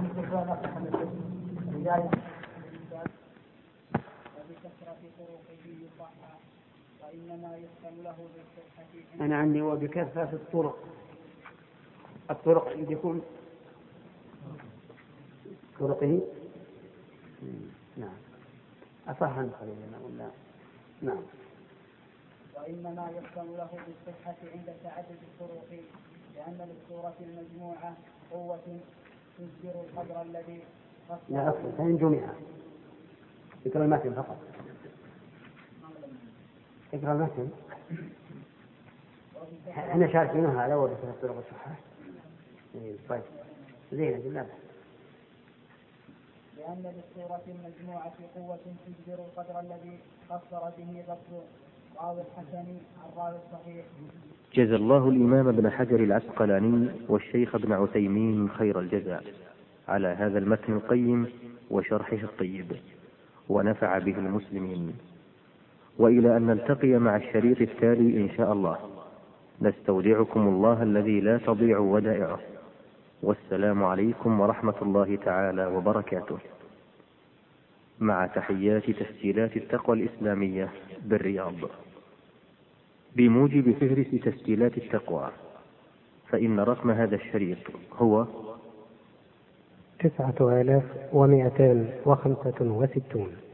أنا عندي وبكثرة الطرق الطرق عندي يكون طرقه. نعم أصح عن خليلنا ولا. نعم. وإنما يحكم له بالصحة عند تعدد الطرق لأن للسورة المجموعة قوة تجبر القدر الذي لا أصل فإن جمع اقرأ المتن فقط اقرأ المتن. احنا شاركينها على ورد في الطرق الصحة. طيب زين بالله. لأن للسورة المجموعة قوة تجبر القدر الذي قصر به ضبط راوي الحسن عن راوي الصحيح. جزى الله الإمام ابن حجر العسقلاني والشيخ ابن عثيمين خير الجزاء على هذا المتن القيم وشرحه الطيب ونفع به المسلمين. وإلى أن نلتقي مع الشريط التالي إن شاء الله نستودعكم الله الذي لا تضيع ودائعه. والسلام عليكم ورحمة الله تعالى وبركاته. مع تحيات تسجيلات التقوى الإسلامية بالرياض. بموجب فهرس تسجيلات التقوى فإن رقم هذا الشريط هو تسعة آلاف ومائتان وخمسة وستون.